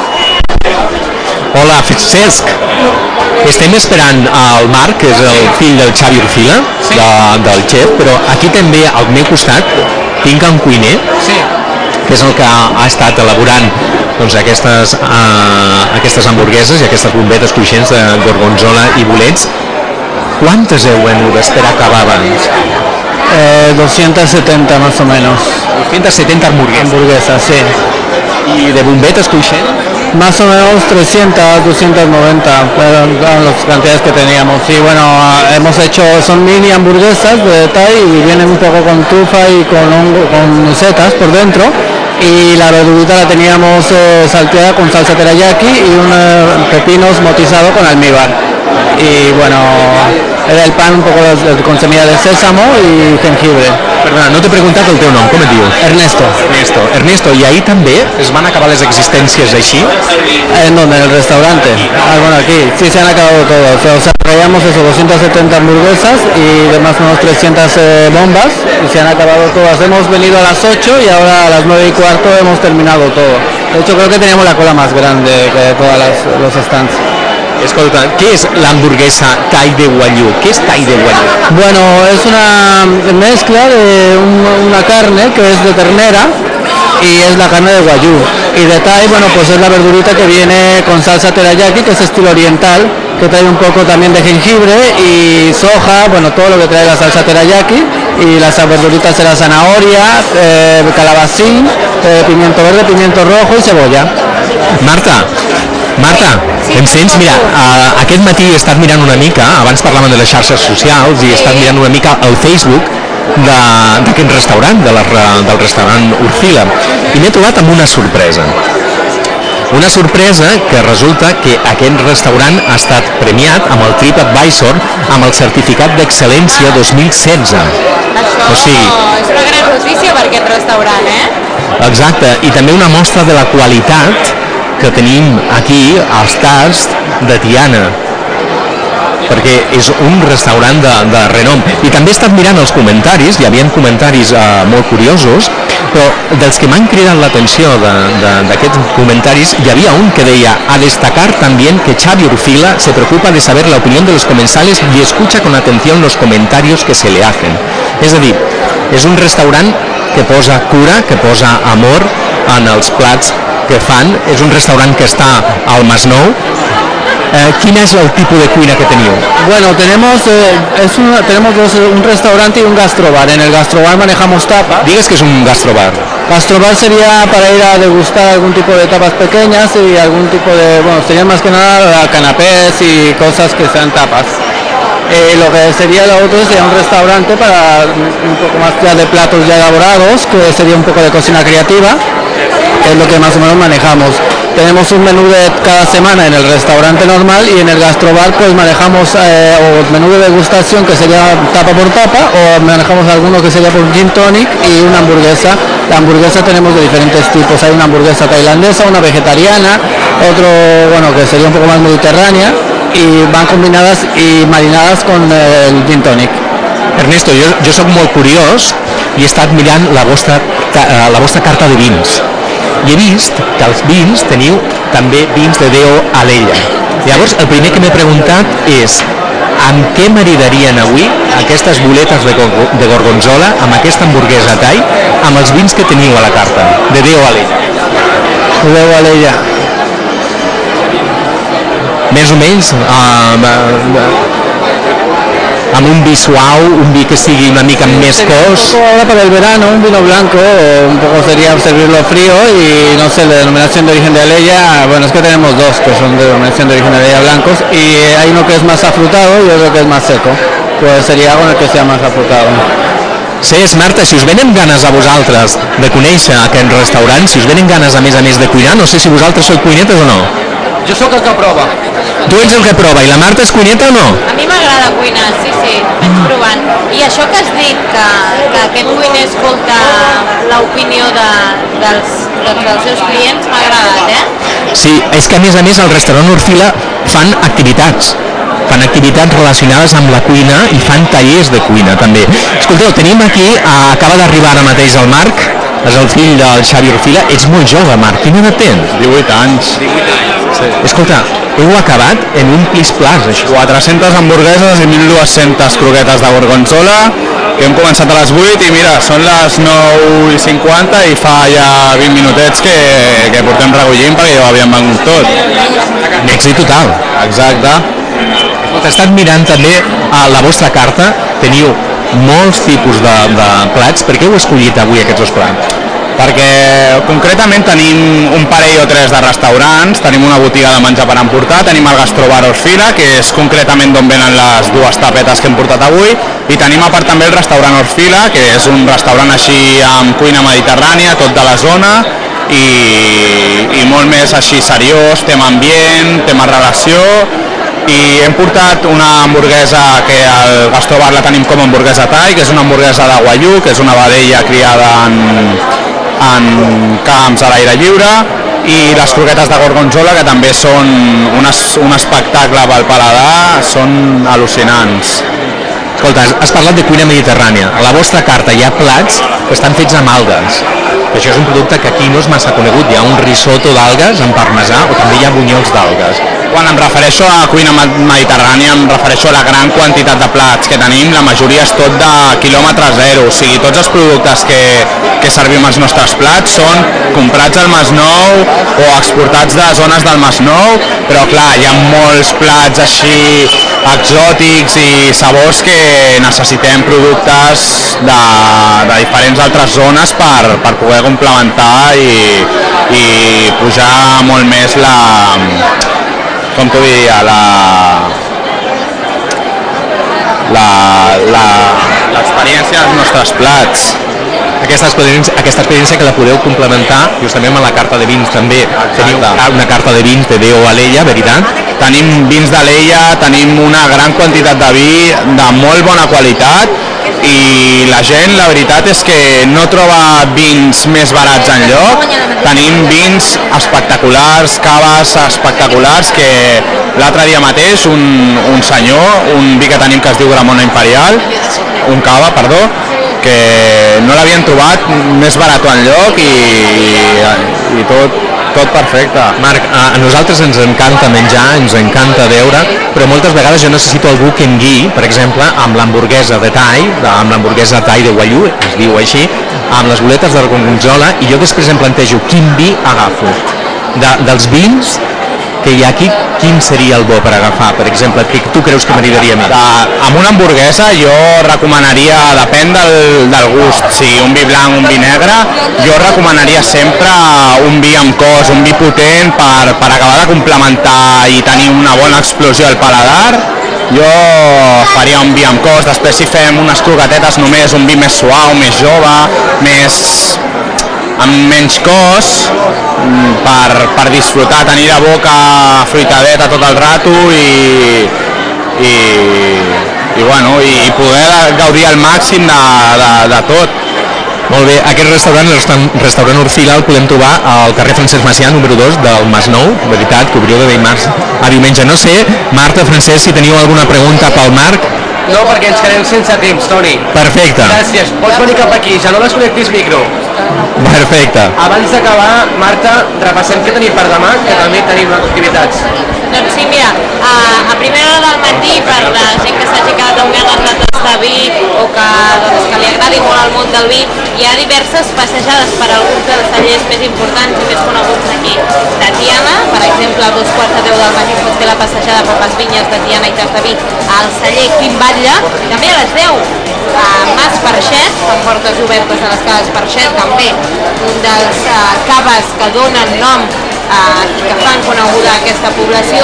Speaker 2: Guilbert.
Speaker 4: Hola, Cesc. Estem esperant el Marc, que és el fill del Xavi Orfila, de, del xef, però aquí també al meu costat tinc un cuiner,
Speaker 2: sí.
Speaker 4: que és el que ha, ha estat elaborant doncs, aquestes, uh, aquestes hamburgueses i aquestes bombetes cruixents de gorgonzola i bolets. ¿Cuántas heu venut d'esperar acabar abans?
Speaker 12: Eh, doscientos setenta más o menos.
Speaker 4: doscientas setenta hamburguesas.
Speaker 12: Hamburguesas, sí.
Speaker 4: ¿Y de bombetas cruixents?
Speaker 12: Más o menos trescientas, doscientas noventa, fueron las cantidades que teníamos. Y bueno, hemos hecho, son mini hamburguesas de Thai y vienen un poco con trufa y con, hongo, con setas por dentro. Y la verdurita la teníamos eh, salteada con salsa teriyaki y unos pepinos motizados con almíbar. Y bueno, era el pan un poco de, con semilla de sésamo y jengibre.
Speaker 4: Perdona, no t'he preguntat el teu nom, com et dius?
Speaker 12: Ernesto.
Speaker 4: Ernesto. Ernesto, i ahir també es van acabar les existències així?
Speaker 12: ¿En dónde? ¿En el restaurante? Ah, bueno, aquí. Sí, se han acabado todos. O sea, traíamos eso, doscientas setenta hamburguesas y de más o menos trescientas eh, bombas y se han acabado todas. Hemos venido a las ocho y ahora a las nueve y cuarto hemos terminado todo. De hecho, creo que teníamos la cola más grande que de todos los stands.
Speaker 4: Escolta, què és l'hamburguesa Thai de Wagyu? Què és Thai de Wagyu?
Speaker 12: Bueno, es una mezcla de un- una carne que es de ternera y es la carne de Wagyu. Y de Thai, bueno, pues es la verdurita que viene con salsa teriyaki, que es estilo oriental, que trae un poco también de jengibre y soja, bueno, todo lo que trae la salsa teriyaki. Y las verduritas será zanahoria, eh, calabacín, eh, pimiento verde, pimiento rojo y cebolla.
Speaker 4: Marta, Marta, em sents? Mira, uh, aquest matí he estat mirant una mica, abans parlàvem de les xarxes socials, i he estat mirant una mica el Facebook de- d'aquest restaurant, de la, re- del restaurant Orfila, i m'he trobat amb una sorpresa. Una sorpresa que resulta que aquest restaurant ha estat premiat amb el TripAdvisor amb el certificat d'excel·lència dos mil setze. O sigui,
Speaker 1: Oh, és una gran notícia per aquest restaurant, eh?
Speaker 4: exacte, i també una mostra de la qualitat que tenim aquí als tasts de Tiana, perquè és un restaurant de, de renom. I també he estat mirant els comentaris, hi havia comentaris eh, molt curiosos, però dels que m'han cridat l'atenció d'aquests comentaris, hi havia un que deia: a destacar también que Xavi Orfila se preocupa de saber la opinión de los comensales y escucha con atención los comentarios que se le hacen. És a dir, és un restaurant que posa cura, que posa amor en els plats que fan. És un restaurant que està al Masnou Eh, quin és el tipus de cuina que teniu?
Speaker 12: Bueno, tenemos, eh, es una, tenemos dos, un restaurante y un gastrobar. En el gastrobar manejamos tapas.
Speaker 4: Digues que es un gastrobar.
Speaker 12: Gastrobar sería para ir a degustar algún tipo de tapas pequeñas y algún tipo de, bueno, serían más que nada canapés y cosas que sean tapas. Eh, lo que sería lo otro sería un restaurante para un poco más ya de platos ya elaborados, que sería un poco de cocina creativa, que es lo que más o menos manejamos. Tenemos un menú de cada semana en el restaurante normal y en el gastrobar pues manejamos eh, o menú de degustación que sería tapa por tapa, o manejamos alguno que sería por gin tonic y una hamburguesa. La hamburguesa tenemos de diferentes tipos, hay una hamburguesa tailandesa, una vegetariana, otro bueno que sería un poco más mediterránea, y van combinadas y marinadas con eh, el gin tonic.
Speaker 4: Ernesto, jo, jo sóc molt curiós i he estat mirant la vostra, la vostra carta de vins. I he vist que els vins teniu també vins de Deo Alella. Llavors, el primer que m'he preguntat és amb què maridarien avui aquestes boletes de, de gorgonzola, amb aquesta hamburguesa thai, amb els vins que teniu a la carta, de Deo Alella.
Speaker 12: Deo Alella.
Speaker 4: Més o menys, uh, amb un vi suau, un vi que sigui una mica més cos.
Speaker 12: Un poco ahora para el verano, un vino blanco, un poco sería servirlo frío y no sé, la denominación de origen de Alella, bueno, es que tenemos dos que son de denominación de origen de Alella blancos y hay uno que es más afrutado y otro que es más seco, pues sería con el que sea más afrutado.
Speaker 4: Cés, Marta, si us venen ganes a vosaltres de conèixer aquest restaurant, si us venen ganes a més a més de cuinar, no sé si vosaltres sou cuinetes o no.
Speaker 2: Jo sóc el que prova.
Speaker 4: Tu ets el que prova, i la Marta és cuineta o no?
Speaker 1: A mi m'agrada cuinar, sí, sí, vaig provant. I això que has dit, que, que aquest cuiner escolta l'opinió de, dels, dels, dels seus clients, m'ha agradat, eh?
Speaker 4: Sí, és que a més a més al restaurant Orfila fan activitats. Fan activitats relacionades amb la cuina i fan tallers de cuina també. Escolteu, tenim aquí, acaba d'arribar ara mateix el Marc, és el fill del Xavi Orfila. Ets molt jove, Marc, quina edat tens?
Speaker 10: divuit anys.
Speaker 4: Sí. Escolta, heu acabat en un plis-plas, això.
Speaker 10: quatre-centes hamburgueses i mil dues-centes croquetes de gorgonzola, que hem començat a les vuit i mira, són les nou i cinquanta i fa ja vint minutets que, que portem recollint perquè ja ho havíem vengut tot.
Speaker 4: Un èxit total.
Speaker 10: Exacte.
Speaker 4: Escolta, he estat mirant també a la vostra carta, teniu molts tipus de, de plats. Per què heu escollit avui aquests dos plats?
Speaker 10: Perquè concretament tenim un parell o tres de restaurants, tenim una botiga de menjar per emportar, tenim el Gastrobar Orfila, que és concretament d'on venen les dues tapetes que hem portat avui, i tenim a part també el restaurant Orfila, que és un restaurant així amb cuina mediterrània, tot de la zona, i, i molt més així seriós, tema ambient, tema relació, i hem portat una hamburguesa que al Gastrobar la tenim com a hamburguesa thai, que és una hamburguesa de Wagyu, que és una vedella criada en, en camps a l'aire lliure, i les croquetes de gorgonzola, que també són un, es, un espectacle pel paladar, són al·lucinants.
Speaker 4: Escolta, has parlat de cuina mediterrània. A la vostra carta hi ha plats que estan fets amb algues. Això és un producte que aquí no és massa conegut. Hi ha un risotto d'algues amb parmesà o també hi ha bunyols d'algues.
Speaker 10: Quan em refereixo a cuina mediterrània em refereixo a la gran quantitat de plats que tenim, la majoria és tot de quilòmetre zero, o sigui, tots els productes que, que servim als nostres plats són comprats al Masnou o exportats de zones del Masnou, però clar, hi ha molts plats així exòtics i sabors que necessitem productes de, de diferents altres zones per, per poder complementar i, i pujar molt més la, com t'ho diria, la la, la, l'experiència dels nostres plats.
Speaker 4: Aquesta experiència, aquesta experiència que la podeu complementar justament amb la carta de vins també. Teniu una carta de vins de Deo Alella, veritat?
Speaker 10: Tenim vins d'Alella, tenim una gran quantitat de vi de molt bona qualitat i la gent, la veritat és que no troba vins més barats enlloc. Tenim vins espectaculars, caves espectaculars, que l'altre dia mateix un, un senyor, un vi que tenim que es diu Gramona Imperial, un cava, perdó, que no l'havien trobat més barat enlloc i, i, i tot, tot perfecte.
Speaker 4: Marc, a nosaltres ens encanta menjar, ens encanta veure, però moltes vegades jo necessito algú que em guiï, per exemple, amb l'hamburguesa de Thai, amb l'hamburguesa Thai de Wagyu, es diu així, amb les boletes de gorgonzola, i jo després em plantejo quin vi agafo. De, dels vins que hi ha aquí, quin seria el bo per agafar, per exemple, que tu creus que m'agradaria a mi?
Speaker 10: Uh, amb una hamburguesa jo recomanaria, depèn del, del gust, si un vi blanc, un vi negre, jo recomanaria sempre un vi amb cos, un vi potent per, per acabar de complementar i tenir una bona explosió al paladar. Jo faria un vi amb cos, després si fem unes croquetetes només, un vi més suau, més jove, més amb menys cos, per, per disfrutar, tenir de boca fruitadeta tot el rato i, i, i, bueno, i, i poder gaudir al màxim de, de, de tot.
Speaker 4: Molt bé, aquest restaurant, el restaurant Orfila, el podem trobar al carrer Francesc Macià, número dos del Masnou, veritat, que obriu de dimarts a diumenge. No sé, Marta, Francesc, si teniu alguna pregunta pel Marc?
Speaker 2: No, perquè ens quedem sense temps, Toni.
Speaker 4: Perfecte.
Speaker 2: Gràcies. Pots venir cap aquí, ja no desconnectis micro.
Speaker 4: Perfecte.
Speaker 2: Abans d'acabar, Marta, repassem què tenim per demà, que també tenim activitats.
Speaker 1: Doncs sí, mira, a, a primera hora del matí, per la gent que s'hagi quedat amb ganes de tastar vi o que, doncs, que li agradi molt el món del vi, hi ha diverses passejades per alguns dels cellers més importants i més coneguts aquí. De Tiana, per exemple, a dos quarts de deu del matí pot fer la passejada per les vinyes de Tiana i Tartaví al celler Quim Batlle, també a les deu a Mas Parxet, amb portes obertes a les cases Parxet, també un dels uh, caves que donen nom Uh, i que fan coneguda aquesta població,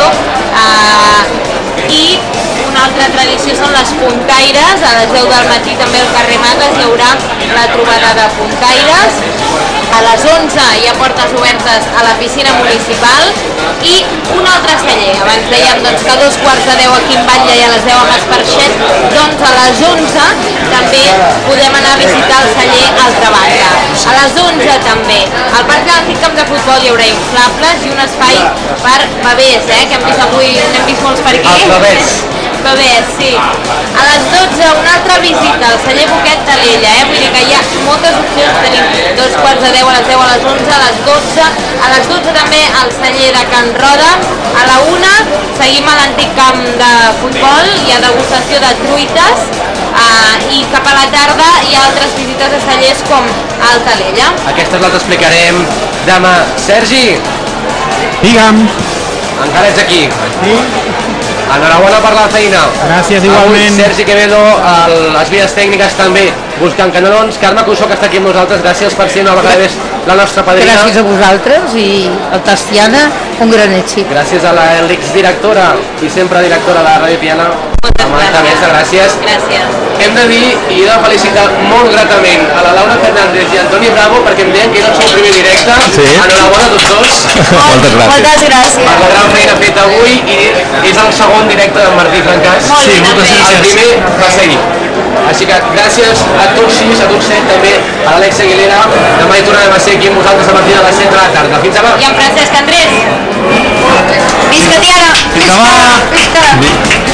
Speaker 1: uh, i una altra tradició són les puntaires. A les deu del matí també al carrer Mates hi haurà la trobada de puntaires. A les onze hi ha portes obertes a la piscina municipal i un altre celler. Abans dèiem doncs, que a dos quarts de deu aquí en Batlle i a les deu a Mas Parxet, doncs a les onze també podem anar a visitar el celler Altra Banda. A les onze també al Parc de l'Antic Camp de Futbol hi haurà inflables i un espai per bebès, eh, que hem vist avui, n'hem vist molts per aquí.
Speaker 2: Els bebès.
Speaker 1: Bebès, sí. A les dotze una altra visita al celler Boquet de l'Ella, eh? Vull dir que hi ha moltes opcions, tenim dos quarts de deu, a les deu, a les onze, a les dotze, a les dotze també al celler de Can Roda, a la una seguim a l'antic camp de futbol, hi ha degustació de truites, eh, i cap a la tarda hi ha altres visites a cellers com Alta l'Ella.
Speaker 2: Aquestes les explicarem demà. Sergi!
Speaker 8: Digue'm.
Speaker 2: Encara ets aquí.
Speaker 8: Sí.
Speaker 2: Enhorabona per la feina.
Speaker 8: Gràcies, igualment.
Speaker 2: Avui Sergi Quevedo, el, les vies tècniques també buscant canelons. Carme Cuixó, que està aquí amb nosaltres, gràcies per ser una vegada més la nostra padrina.
Speaker 6: Gràcies a vosaltres i al Tastiana, un gran èxit.
Speaker 2: Gràcies a l'exdirectora i sempre directora de la Ràdio Tiana, a Marta Mesa, gràcies.
Speaker 1: Gràcies.
Speaker 2: Hem de dir i he de felicitar molt gratament a la Laura Fernández i a Antoni Bravo perquè em deien que era el seu primer directe.
Speaker 4: Sí.
Speaker 2: Enhorabona a tots dos.
Speaker 4: Moltes gràcies.
Speaker 1: Moltes gràcies.
Speaker 2: Per la gran feina feta avui, i és el segon directe d'en Martí Francàs.
Speaker 4: Sí, moltes gràcies.
Speaker 2: El primer va ser ahir. Així que gràcies a tots sis, a tots set, també a l'Àlex Aguilera. Demà hi tornarem a ser aquí amb vosaltres a partir de les set de la tarda. Fins demà.
Speaker 1: I en Francesc Andrés. Visca Tiana.
Speaker 4: Fins demà.
Speaker 1: Visca.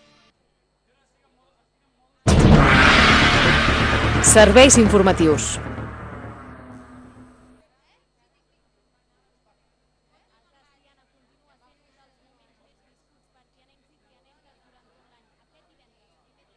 Speaker 14: Serveis informatius.